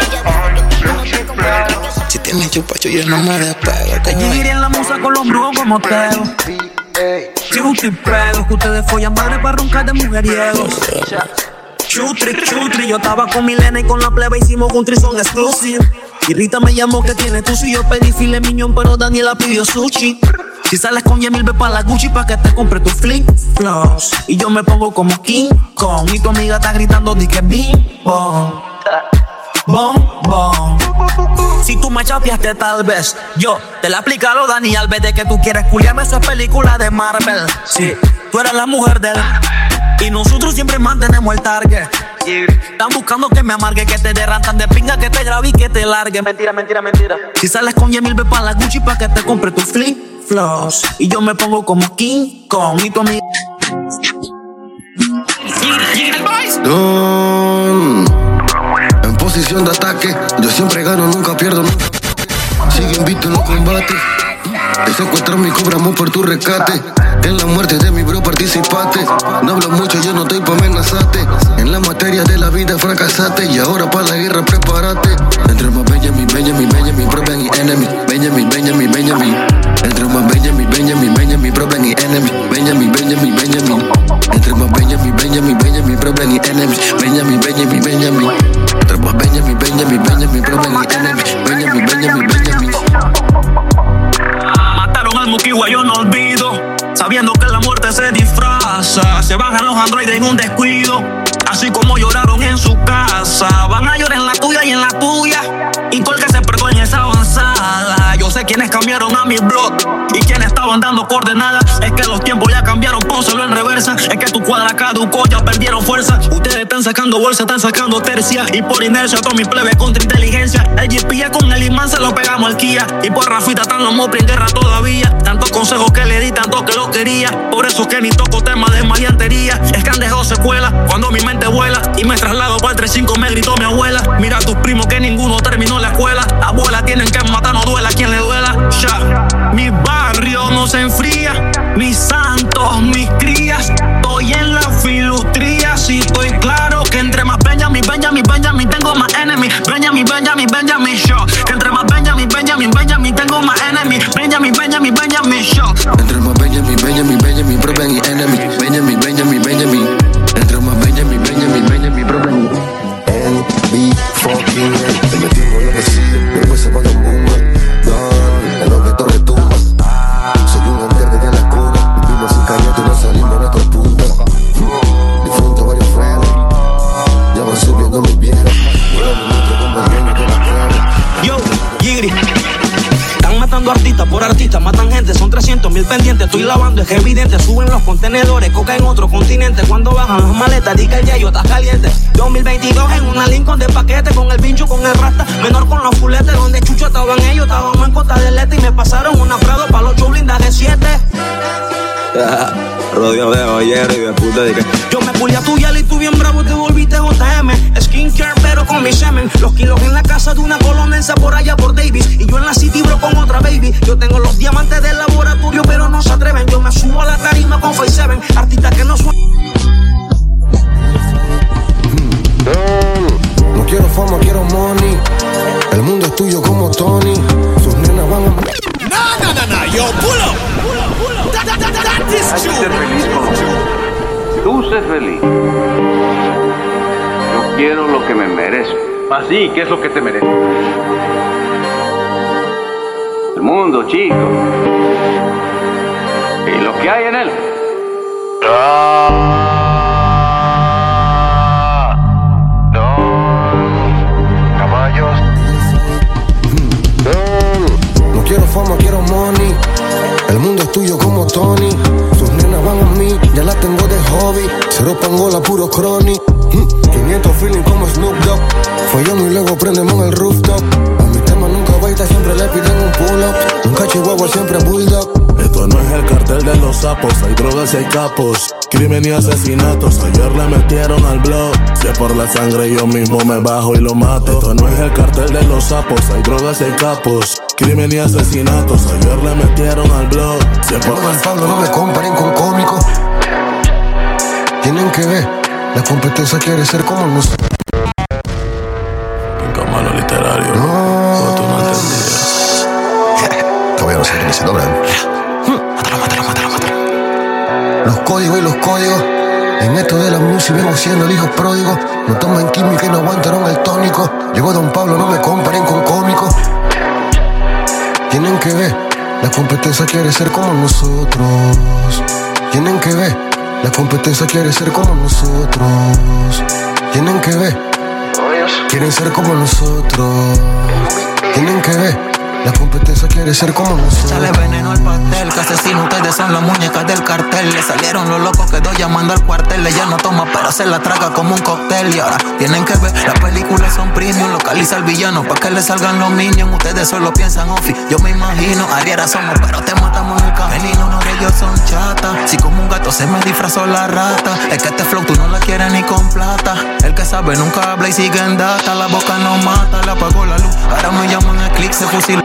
[SPEAKER 12] Si tienes chupacho yo no me despego.
[SPEAKER 18] Te en la musa con los brujos como Teo. Chutri pego, que ustedes follan madre para roncar de mujeriegos. Chutri, chutri, yo estaba con Milena y con la plebe hicimos un trison exclusive. Y Rita me llamó que tiene tu si yo pedí file miñón, pero Daniela pidió sushi. Si sales con Yemil, ve pa' la Gucci pa' que te compre tu flip flops. Y yo me pongo como King Kong. Y tu amiga está gritando, di que bim, bom, bom, bom. Si tú me chapeaste tal vez, yo te la aplico Dani Alves. De que tú quieres culiarme, eso es película de Marvel. Sí, tú eres la mujer de él y nosotros siempre mantenemos el target. Están buscando que me amargue, que te derrantan de pinga, que te grabe y que te largue. Mentira, mentira, mentira. Si sales con Yemil, ve pa' la Gucci pa' que te compre tu flip flops. Y yo me pongo como King Kong y tu amiga.
[SPEAKER 12] Don, en posición de ataque, yo siempre gano, nunca pierdo, nunca. Sigue invicto en los combates. Te secuestran mi cobramos por tu rescate. En la muerte de mi bro participaste. No hablo mucho, yo no estoy pa' amenazarte. En la materia de la vida fracasaste. Y ahora pa' la guerra prepárate. Entre más Benjamin, Benjamin, Benjamin, problem y enemy. Benjamin, Benjamin, Benjamin. Entre más Benjamin, Benjamin, Benjamin, problem y enemy. Benjamin, Benjamin, Benjamin. Entre más Benjamin, Benjamin, Benjamin, problem y enemy. Benjamin, Benjamin, Benjamin. Entre más Benjamin, Benjamin, Benjamin, problem y enemy. Benjamin, Benjamin, Benjamin.
[SPEAKER 18] Mataron al Mukiwa, yo no olvido. Sabiendo que la muerte se disfraza. Se bajan los androides en un descuido. Así como lloraron en su casa. Van a llorar en la tuya y en la tuya. Y todo el que se perdió en esa avanzada. Yo sé quiénes cambiaron a mi blog y quienes estaban dando coordenadas. Es que los tiempos ya cambiaron, pónselo en reversa. Es que tu cuadra caducó, ya perdieron fuerza. Ustedes están sacando bolsa, están sacando tercia. Y por inercia todos mis plebes contra inteligencia. El G P con el imán se lo pegamos al Kia. Y por Rafita están los mopri en guerra todavía. Tantos consejos que le di, tanto que lo quería. Por eso que ni toco temas de maleantería. Es que han dejado secuela cuando mi mente vuela. Y me traslado para el tres cinco, me gritó mi abuela. Mira a tus primos que ninguno terminó la escuela. Abuela tienen que matar, no duela a quien le duela. Ya, mi barrio no se enfría. Mis santos, mis crías. Estoy en la filustría. Si estoy claro que entre más Benjamin, Benjamin, Benjamin tengo más enemy. Benjamin, Benjamin, Benjamin show. Que entre más Benjamin, Benjamin, Benjamin tengo más enemy. Benjamin, Benjamin, Benjamin show.
[SPEAKER 12] Entre más Benjamin, Benjamin, Benjamin, problem y enemy. Benjamin, Benjamin, Benjamin. Entre más Benjamin, Benjamin, Benjamin, problem.
[SPEAKER 7] N B fucking A. Te metimos lo que sigue, después se pone un boomer. Don, en lo que todo retumba. Soy un enter desde la cuna. Vivimos sin cañete y no salimos de nuestros puntos. Difunto varios frenos. Ya van subiendo mis viejos.
[SPEAKER 18] Yo, Giri. Están matando artistas por artistas, matan gente, son trescientos mil pendientes. Estoy lavando, es evidente, suben los contenedores, coca en otro continente. Cuando bajan las maletas, di que el yayo está caliente. dos mil veintidós en una Lincoln de paquete, con el pincho, con el rasta, menor con los fuletes. Donde chucho estaban ellos, estábamos en Costa del Este y me pasaron una Prado para los blindaje siete.
[SPEAKER 8] Rodeo de ollero y de puta de que
[SPEAKER 18] yo me pulé a tu yal y tú bien bravo te volviste J M. Skincare pero con mi semen. Los kilos en la casa de una colonense por allá por Davis. Y yo en la City bro con otra baby. Yo tengo los diamantes del laboratorio pero no se atreven. Yo me subo a la tarima con Face seven. Artistas que no suenan.
[SPEAKER 7] No quiero fama, quiero money.
[SPEAKER 21] El mundo es tuyo como Tony. Sus nenas van a...
[SPEAKER 10] No, no, no, no, yo, pull up, pull up, pull up. That, that, that, that is
[SPEAKER 13] Hay que
[SPEAKER 10] true.
[SPEAKER 13] ser feliz con lo que tú sé feliz. Yo quiero lo que me merezco. Así, ¿qué es lo que te mereces? El mundo, chico. Y lo que hay en él.
[SPEAKER 21] Caballos. No quiero fama, quiero money. El mundo es tuyo como Tony. Sus nenas van a mí, ya las tengo de hobby. Cero pangola, puro chronic. quinientos feeling como Snoop Dogg. Follamos y luego prendemos el rooftop. A mi tema nunca baita, siempre le piden un pull-up. Nunca chihuahua, siempre bulldog.
[SPEAKER 15] Esto no es el cartel de los sapos, hay drogas y hay capos, crimen y asesinatos. Ayer le metieron al blog, si es por la sangre yo mismo me bajo y lo mato. Esto no es el cartel de los sapos, hay drogas y hay capos, crimen y asesinatos. Ayer le metieron al blog, si es por la
[SPEAKER 21] Pablo, no me comparen con cómicos. Tienen que ver, la competencia quiere ser como nosotros.
[SPEAKER 15] Pinta malo literario.
[SPEAKER 21] No,
[SPEAKER 15] tú no entendías.
[SPEAKER 21] todavía no sé quiénes se logran. Los códigos y los códigos. En esto de la música vengo siendo el hijo pródigo. No toman química y no aguantaron el tónico. Llegó Don Pablo, no me comparen con cómicos. Tienen que ver, la competencia quiere ser como nosotros. Tienen que ver, la competencia quiere ser como nosotros. Tienen que ver, quieren ser como nosotros. Tienen que ver, la competencia quiere ser como nosotros.
[SPEAKER 16] Sale veneno al pastel, que asesino ustedes son las muñecas del cartel. Le salieron los locos, quedó llamando al cuartel. Ella no toma pero se la traga como un cóctel. Y ahora tienen que ver, las películas son premium. Localiza al villano pa' que le salgan los minions. Ustedes solo piensan ofi, yo me imagino Ariera somos pero te matamos en el camerino. No de ellos son chatas, si como un gato se me disfrazó la rata. Es que este flow tú no la quieres ni con plata. El que sabe nunca habla y sigue en data. La boca no mata, le apagó la luz. Ahora me llaman Eclipse, fusil.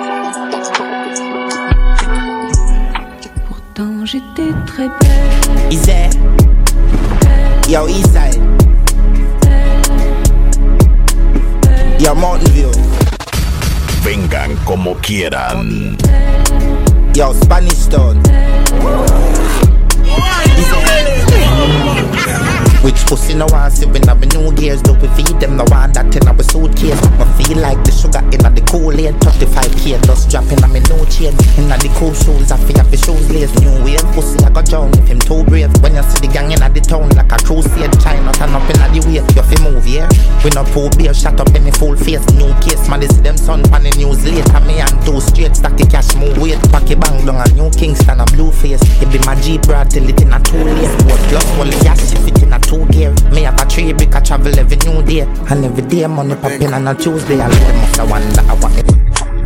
[SPEAKER 25] J'étais très belle.
[SPEAKER 26] Easy. Yo, Eastside. Yo, Mountain View.
[SPEAKER 17] Vengan como quieran.
[SPEAKER 26] Yo, Spanish Town. Which pussy no want see when I'm in new gears? Do we feed them no one that in our suitcase? I feel like the sugar in the Kool-Aid. thirty-five K dust dropping on me new chain. In the cool shoes, I feel have the shoes laced. New wave pussy I got drown if him too brave. When you see the gang in the town like a crusade, China turn up in the way. You fi move here. We no poor beer shut up in the full face. New case man, they see them son pan the news later. Me and two straight stack the cash move weight. Pack it bang down a New Kingston a blue face. It be my Jeep rod till it in a two lane. What plus one gas if it in a two gear. Me have a three brick I travel every new day. And every day money popping on a Tuesday. I let them off the one that I want.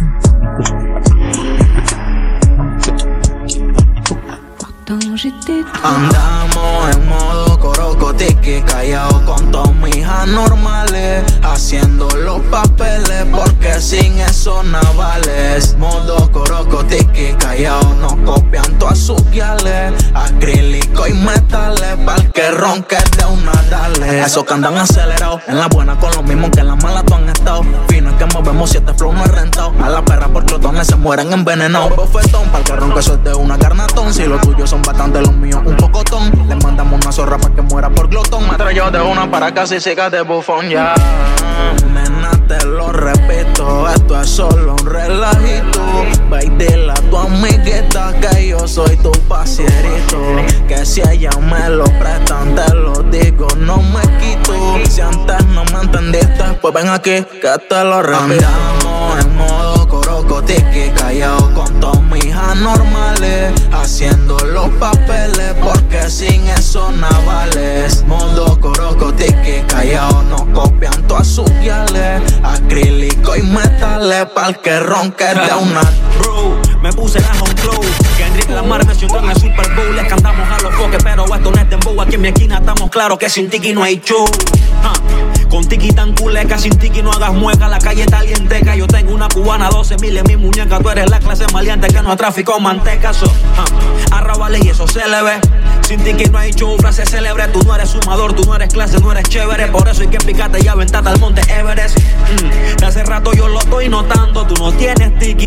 [SPEAKER 16] Andamos en modo corocotique, callado con todas mis hijas normales, haciendo los papeles porque sin eso navales. Modo corocotique, callado, nos copian todas sus guiales, acrílico y metales, pa'l que ronque de una dale. Esos que andan acelerados, en la buena con lo mismo que en la mala tú han estado. Fino es que movemos si este flow no es rentado. A la perra por clotones se mueren envenenados. Bofetón, pa'l que ronque eso es de una carnatón. Si los tuyos son bastante los míos un pocotón, le mandamos una zorra pa' que muera por glotón. Me traigo de una para casi sigas de bufón ya. Nena, te lo repito, esto es solo un relajito. Ve y dile a tu amiguita que yo soy tu pasierito. Que si ella me lo prestan, te lo digo, no me quito. Si antes no me entendiste, pues ven aquí que te lo repito. Andamos en modo corocotique, callado con todas mis hijas normales, haciendo los papeles porque sin eso navales. Modo corocotique, callado, nos copian todas sus guiales, acrílico y metales, pa'l que ronque de una.
[SPEAKER 27] Bro, me puse la home flow. Kendrick Lamar me siento en el Super Bowl. Les cantamos a los foques, pero esto no es dembow. Aquí en mi esquina estamos claros que sin tiki no hay show. uh, Con tiki tan culeca, sin tiki no hagas mueca. La calle está alienteca, yo tengo una cubana, doce mil en mi muñeca. Tú eres la clase maleante que no ha traficado manteca. So, uh, arrabales y eso se le ve. Sin tiki no hay show, frase célebre. Tú no eres sumador, tú no eres clase, no eres chévere. Por eso hay que picarte y aventarte al monte Everest. mm, Te hace rato yo lo estoy notando. Tú no tienes tiki.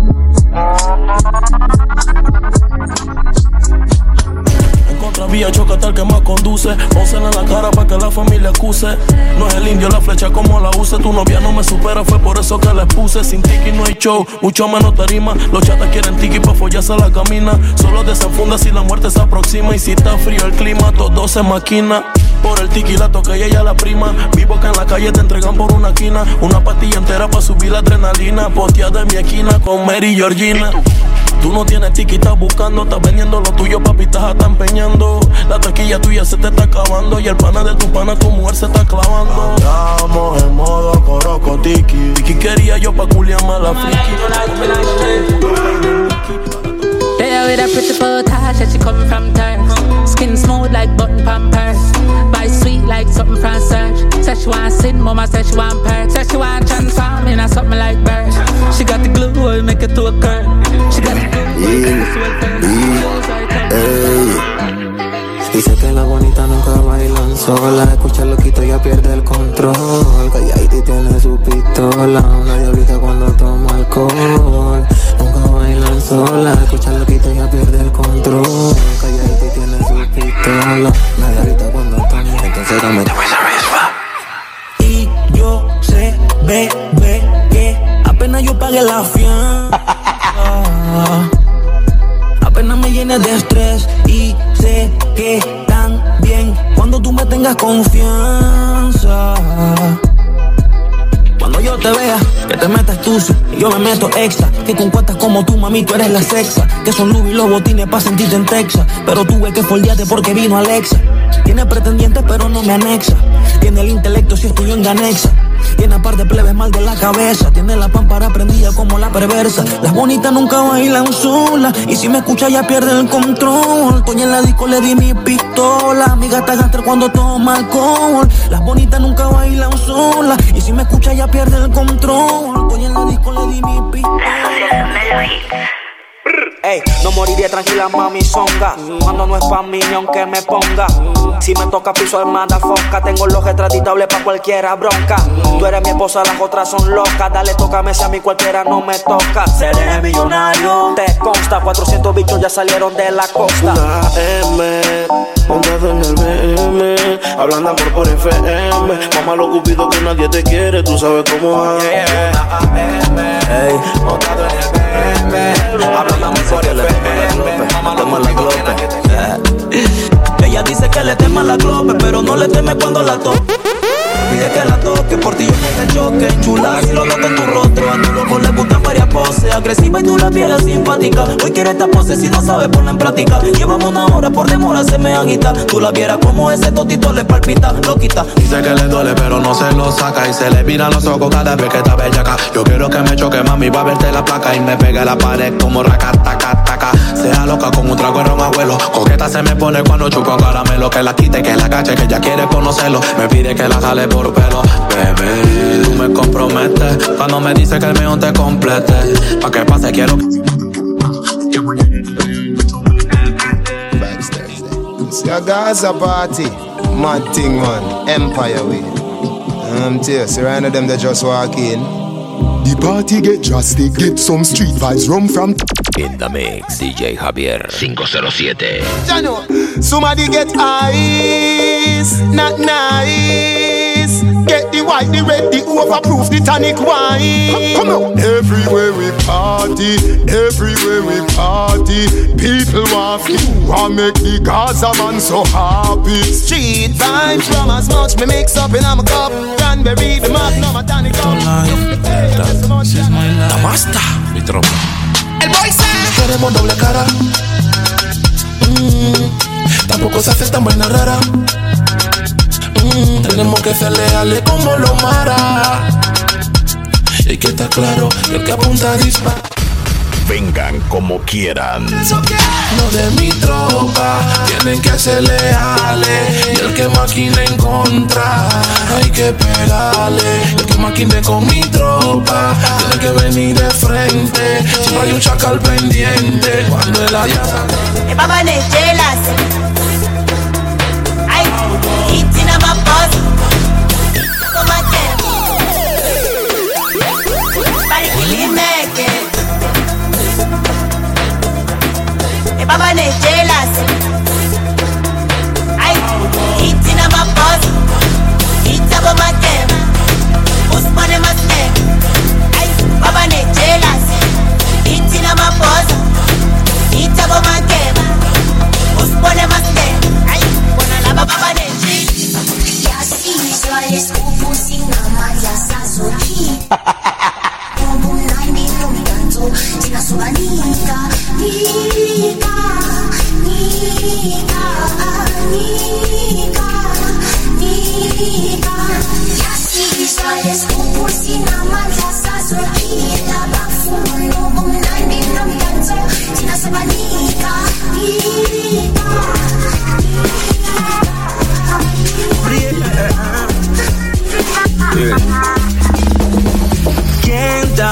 [SPEAKER 15] Vía choca tal que más conduce. Pónsela en la cara para que la familia acuse. No es el indio la flecha como la use. Tu novia no me supera, fue por eso que la expuse. Sin tiki no hay show, mucho menos tarima. Los chatas quieren tiki pa' follarse la camina. Solo desenfunda si la muerte se aproxima. Y si está frío el clima, todo se maquina. Por el tiki la toca y ella la prima. Vivo acá en la calle, te entregan por una quina. Una pastilla entera pa' subir la adrenalina. Posteada en mi esquina con Mary y Georgina. Tú no tienes tiki, estás buscando, estás vendiendo lo tuyo, papi, estás hasta empeñando. La taquilla tuya se te está acabando y el pana de tu pana tu mujer se está clavando. Andamos en modo coroco tiki. Tiki quería yo pa' culiarme a la friki.
[SPEAKER 1] There with a pretty photo, said she come from Turks. Skin smooth like button pampers. Vice sweet like something from Surge. Said she want sin, mama said she want perks. Said she want transform into something like birds. She got the glue, will make it to a curve. She got the glue, will make it to a curve.
[SPEAKER 12] Dice que la bonita nunca bailan sola. Escucha el loquito ya pierde el control. Calladita tiene su pistola. Una diablita cuando toma alcohol. Nunca bailan sola. Escucha el loquito ya pierde el control. Calladita tiene su pistola. Una diablita cuando toma. Entonces dame esa misma.
[SPEAKER 27] Y yo sé, bebé, que apenas yo pagué la fianza. Apenas me llenes de estrés y sé que también cuando tú me tengas confianza. Cuando yo te vea, que te metas tú, y yo me meto extra. Que con cuentas como tú, mami, tú eres la sexa. Que son Louis y los botines pa' sentirte en Texas. Pero tuve que foldearte porque vino Alexa. Tiene pretendientes pero no me anexa. Tiene el intelecto si estudió en Ganexa. Tiene a par de plebes mal de la cabeza. Tiene la pámpara prendida como la perversa. Las bonitas nunca bailan sola. Y si me escucha ya pierde el control. Toña en la disco le di mi pistola. Mi gata gasta cuando toma alcohol. Las bonitas nunca bailan sola. Y si me escucha ya pierde el control. Toña en la disco le di mi pistola. Ey, no moriré tranquila, mami, zonga. Cuando no es pa' mí, ni aunque me ponga. Si me toca piso armada, foca. Tengo los retratitables pa' cualquiera bronca. Tú eres mi esposa, las otras son locas. Dale, tócame, si a mí cualquiera no me toca. Seré millonario, te consta. cuatrocientos bichos ya salieron de la costa.
[SPEAKER 15] Una M, montado en el B M. Hablando amor por F M. Mamá lo cupido que nadie te quiere. Tú sabes cómo es.
[SPEAKER 27] Ey, montado en el B M. Hablando amor por F M. Mamá lo cupido que nadie te quiere. Ella dice que le teme a la globe, pero no le teme cuando la toque. Pide que la toque, por ti yo me el choque. Chula, si lo noto en tu rostro. A tu loco le gustan varias poses. Agresiva y tú la vieras simpática. Hoy quiere esta pose si no sabe ponerla en práctica. Llevamos una hora, por demora se me agita. Tú la vieras como ese totito le palpita, lo quita.
[SPEAKER 11] Dice que le duele pero no se lo saca. Y se le viran los ojos cada vez que está bellaca. Yo quiero que me choque, mami, va a verte la placa. Y me pegue la pared como raca, taca, taca. Sea loca con un trago de ron, abuelo. Coqueta se me pone cuando chupo caramelo. Que la quite, que la cache, que ella quiere conocerlo. Me pide que la jale por pelo. Bebé, tú me comprometes cuando me dice que el mío te complete. Pa' que pase quiero.
[SPEAKER 22] See a Gaza party, mad thing man, Empire way. Um, tears, see right now them they just walk in.
[SPEAKER 2] The party get drastic, get some street vibes, rum from
[SPEAKER 4] In the mix, D J Javier five oh seven.
[SPEAKER 22] Jano, somebody get ice, not nice. Get the white, the red, the overproof, the tonic wine.
[SPEAKER 2] Come on. Everywhere we party, everywhere we party. People want you, want make the Gaza man so happy.
[SPEAKER 22] Street vibes from as much me mix up in a cup. Cranberry, the magnum, a tonic cup.
[SPEAKER 11] La basta, mi tropa.
[SPEAKER 22] El boy say
[SPEAKER 11] queremos doble cara. Mm, tampoco se hace tan buena rara. Mm, tenemos que ser leales como los Mara. Y que está claro que el que apunta dispara.
[SPEAKER 17] Vengan como quieran.
[SPEAKER 11] No de mi tropa, tienen que ser leales. Y el que maquine en contra, hay que pegarle. El que maquine con mi tropa, tiene que venir de frente. Siempre hay un chacal pendiente cuando el haya.
[SPEAKER 3] Baba ne jealous. Ay, eating on my boss. Come on,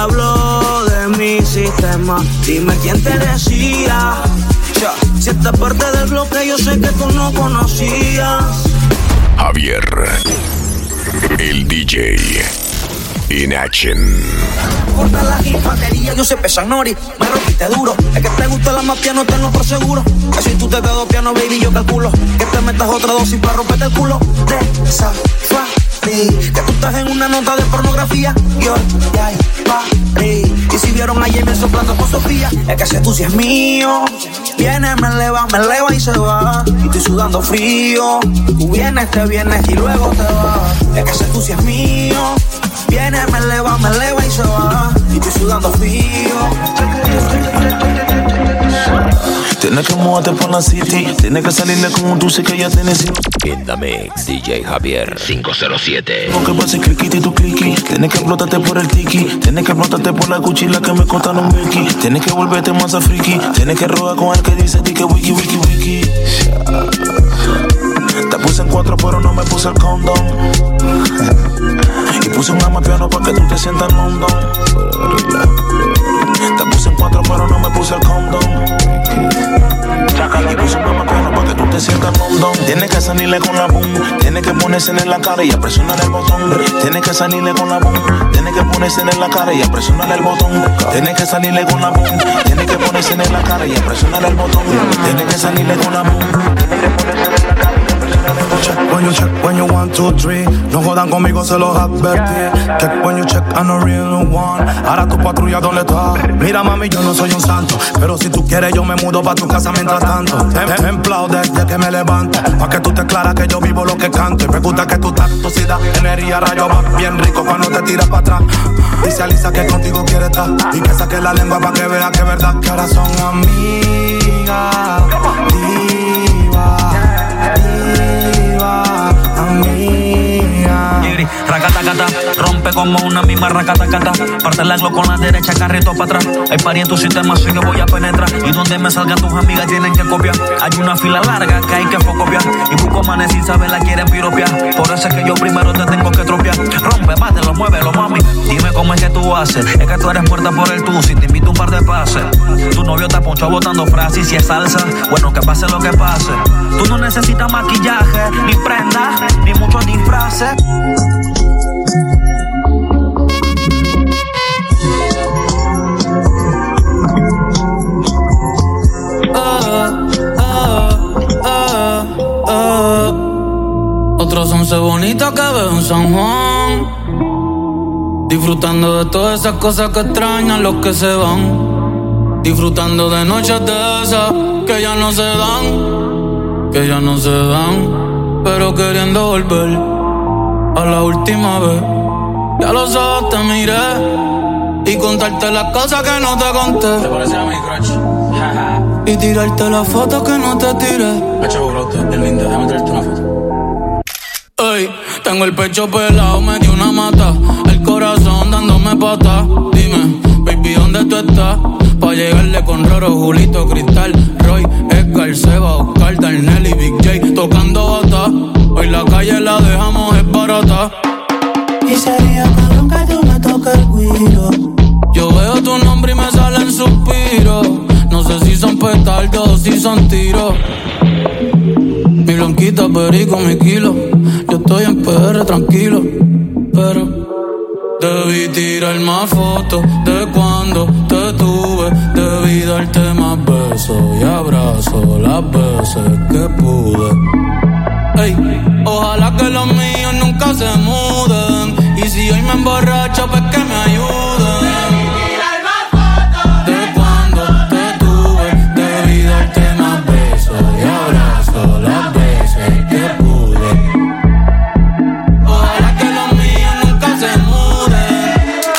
[SPEAKER 18] habló de mi sistema. Dime quién te decía. Ya, si esta parte del bloque yo sé que tú no conocías.
[SPEAKER 17] Javier, el D J, in action.
[SPEAKER 18] Corta la batería, yo sé pesan nori. Me rompiste duro, es que te gusta la más piano, tenlo por seguro. Que si tú te quedas piano, baby, yo calculo que te metas otra dosis para romperte el culo. De safari, que tú estás en una nota de pornografía. Yo ya paré. Y si vieron ayer me soplando con Sofía, es que ese tú si es mío. Viene, me eleva, me eleva y se va. Y estoy sudando frío. Tú vienes, te vienes y luego te vas. Es que ese tú si es mío. Viene, me eleva, me eleva y se va. Y estoy sudando frío.
[SPEAKER 11] Tienes que moverte por la city. Tienes que salirle con un dulce que ya tienes.
[SPEAKER 4] In the mix, D J Javier cinco cero siete.
[SPEAKER 11] Porque vas a cliquiti tu cliqui. Tienes que explotarte por el tiki. Tienes que explotarte por la cuchilla que me cortan un wiki. Tienes que volverte más a friki. Tienes que robar con el que dice ti que wiki, wiki, wiki. Te puse en cuatro pero no me puse el condón. Y puse un amapiano para que tú te sientas en London. Te puse en cuatro pero no me puse el condón. Y puse un amapiano para que tú te sientas en London. Tienes que salirle con la boom. Tienes que ponerse en la cara y a presionar el botón. Tienes que salirle con la boom. Tienes que ponerse en la cara y a presionar el botón. Tienes que salirle con la boom. Tienes que ponerse en la cara y a presionar el botón. Tienes que salirle con la boom. Tienes que ponerse en la cara.
[SPEAKER 15] Check when you check, when you one, two, three. No jodan conmigo, se los advertí. Check when you check, I'm a real one. Ahora tu patrulla, ¿dónde está? Mira, mami, yo no soy un santo, pero si tú quieres, yo me mudo pa' tu casa mientras tanto. Tem templado desde que me levanto, pa' que tú te claras que yo vivo lo que canto. Y me gusta que tu toxicidad, energía, rayo, va bien rico cuando te tiras para atrás. Dice Alisa que contigo quiere estar y que saque la lengua pa' que vea que es verdad. Que ahora son amigas, diva, diva, amiga.
[SPEAKER 27] Racatacata, rompe como una misma racatacata. Parte el aglo con la derecha, carrito para atrás. Hay pari en tu sistema, si yo voy a penetrar. Y donde me salgan tus amigas tienen que copiar. Hay una fila larga que hay que focopiar. Y busco manes sin saber la quieren piropear. Por eso es que yo primero te tengo que tropear. Rompe, bátelo, muévelo, mami. Dime cómo es que tú haces. Es que tú eres muerta por el tú. Si te invito un par de pases. Tu novio te ponchó botando frases. Y si es salsa, bueno, que pase lo que pase. Tú no necesitas maquillaje, ni prenda, ni muchos disfraces.
[SPEAKER 5] Otros once bonitos que veo en San Juan, disfrutando de todas esas cosas que extrañan los que se van, disfrutando de noches de esas que ya no se dan, que ya no se dan, pero queriendo volver a la última vez. Ya los ojos te miré y contarte las cosas que no te conté.
[SPEAKER 18] ¿Te parece a mi crush?
[SPEAKER 5] Y tirarte las fotos que no te tiré.
[SPEAKER 18] Pecho brote, es linda, déjame traerte una foto.
[SPEAKER 5] Ey, tengo el pecho pelado, me dio una mata. El corazón dándome pata. Dime, baby, ¿dónde tú estás? Pa' llegarle con Roro, Julito, Cristal, Roy, Edgar, Seba, Oscar, Darnell y Big J tocando bata. Hoy la calle la dejamos es barata.
[SPEAKER 6] Y sería cabrón que tú me toques el guiro.
[SPEAKER 5] Yo veo tu nombre y me salen suspiros. No sé si son petardos o si son tiros. Mi blanquita, perico, mi kilo. Yo estoy en P R tranquilo, pero debí tirar más fotos de cuando te tuve. Debí darte más besos y abrazos las veces que pude. Ey, ojalá que los míos nunca se muden. Y si hoy me emborracho, pues que me ayuden. De cuando te tuve, debí darte más besos y abrazos las veces que pude. Ojalá que los míos nunca se muden.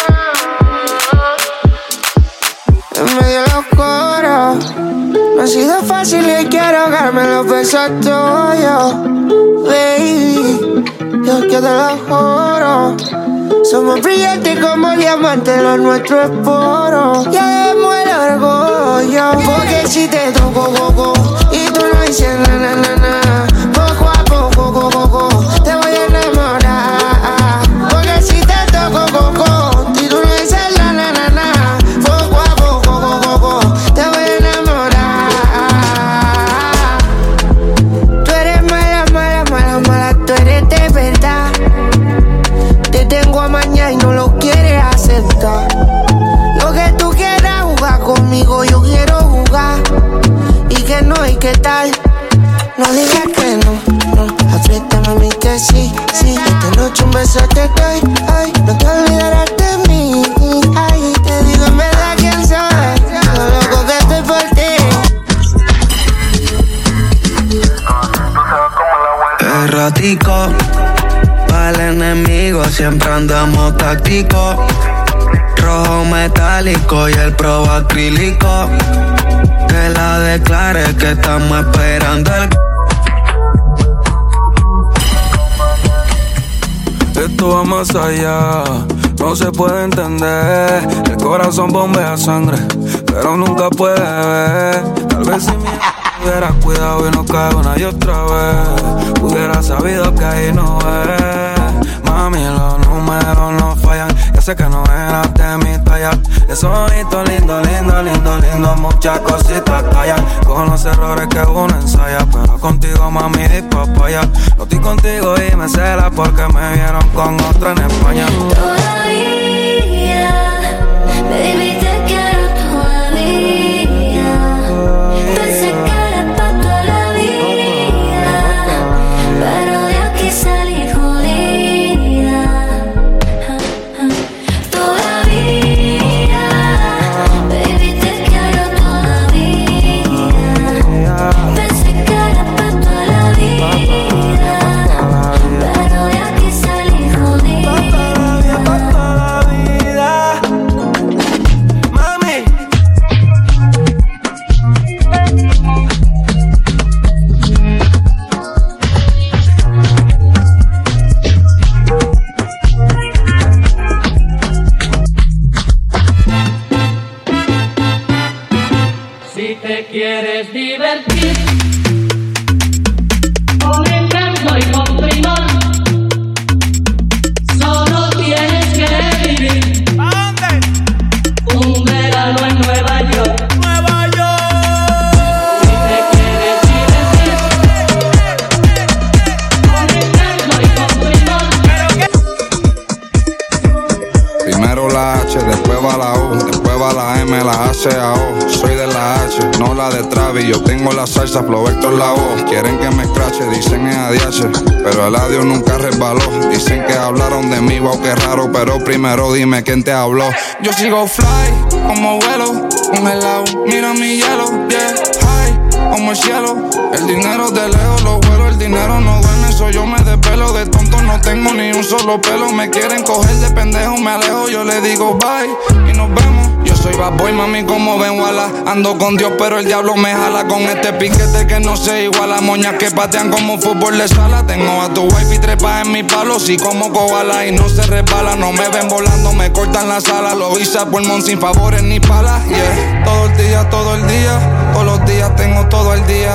[SPEAKER 6] En medio de los coros, no ha sido fácil y quiero ahogarme en los besos tuyos. Baby, yo que te lo juro, somos brillantes como diamantes, lo nuestro es puro. Ya dejemos el orgullo, porque si te toco, coco, y tú no dices na, na, na, na, poco a poco, coco, coco, te voy a enamorar. Porque si te toco, coco, y tú no dices na, na, na,
[SPEAKER 16] siempre andamos tácticos. Rojo metálico y el pro acrílico. Que la declare que estamos esperando el...
[SPEAKER 12] Esto va más allá, no se puede entender. El corazón bombea sangre, pero nunca puede ver. Tal vez si mi hubiera cuidado y no cae una y otra vez, hubiera sabido que ahí no es. Mami, los números no fallan. Ya sé que no eras de mi talla. Esos ojitos lindo, lindo, lindo, lindo. Muchas cositas callan con los errores que uno ensaya. Pero contigo, mami, di papaya. No estoy contigo y me cela porque me vieron con otra en España.
[SPEAKER 25] Todavía, baby, te quiero todavía. Pensé que era pa' toda la vida, pero de aquí salí jodida. Todavía, baby, te quiero todavía. Pensé que era pa' toda la vida, pero de aquí salí jodida.
[SPEAKER 1] Si te quieres divertir con encanto y con primor, solo tienes que vivir un verano en Nueva York. Nueva York. Si te quieres divertir con encanto y con primor.
[SPEAKER 12] Primero la H, después va la U, después va la M, la H A O. Soy de la H, no la de Travis. Yo tengo la salsa, Flow Héctor la voz. Quieren que me escrache, dicen es A D H, pero el adiós nunca resbaló. Dicen que hablaron de mí, wow, qué raro, pero primero dime quién te habló. Yo sigo fly, como vuelo, congelado, mira mi hielo, yeah, high, como el cielo. El dinero de lejos lo vuelo, el dinero no duerme, soy yo me despelo. De tonto no tengo ni un solo pelo. Me quieren coger de pendejo, me alejo, yo le digo bye y nos vemos. Yo soy bad boy, mami, como ven, wala. Ando con Dios, pero el diablo me jala. Con este piquete que no se iguala. Moñas que patean como fútbol de sala. Tengo a tu wife y trepa en mi palo. Sí como koala y no se resbala. No me ven volando, me cortan la sala. Lo hice a pulmón sin favores ni palas, yeah. Todo el día, todo el día. Todos los días tengo todo el día.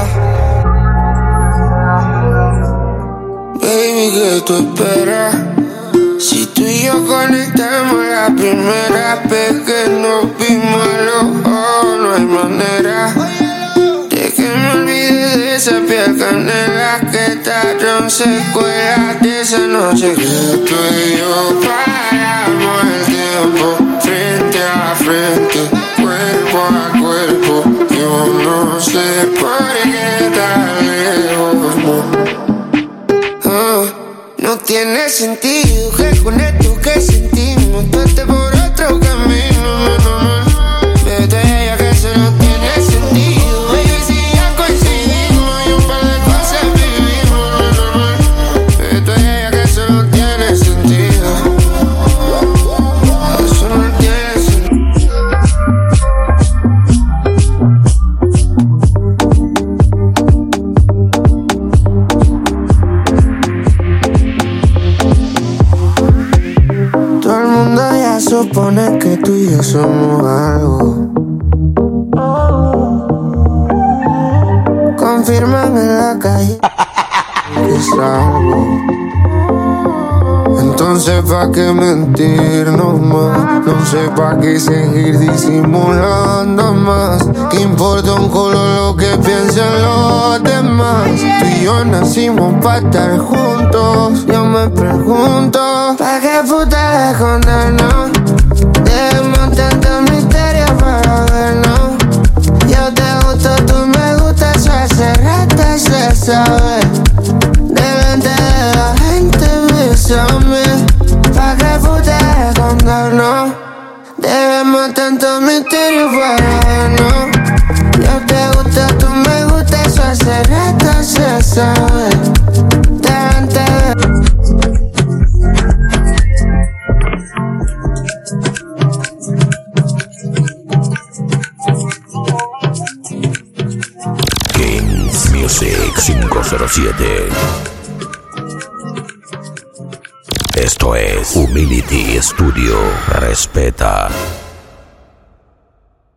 [SPEAKER 6] Baby, ¿qué tú esperas? Si tú y yo conectamos la primera vez que nos vimos a los ojos, no hay manera de que me olvide de esa piel canela que tardaron secuelas de esa noche que tú y yo paramos el tiempo frente a frente, cuerpo a cuerpo. Yo no sé por qué tan lejos, no. Oh. No tiene sentido que con esto que sentimos tú estés por otro camino, no, no, no. Vete a ella que eso no tiene sentido. Baby, si ya coincidimos y un par de cosas vivimos, no, no, no. Vete a ella que eso no tiene sentido. Eso no tiene sentido. Supone que tú y yo somos algo. Confirman en la calle que salgo. Entonces pa' qué mentirnos más. No sé pa' qué seguir disimulando más. ¿Qué importa un culo lo que piensen los demás? Tú y yo nacimos pa' estar juntos. Yo me pregunto ¿pa' qué puta escondernos? Dejemos tanto misterio para vernos. Yo te gusto, tú me gustas, eso hace rato y se sabe. Delante de la gente bésame. ¿Pa' qué puta escondernos? Dejemos tanto misterio para vernos. Yo te gusto, tú me gustas, eso hace rato se sabe. Delante de...
[SPEAKER 17] Music cinco cero siete. Esto es Humility Studio. Respeta.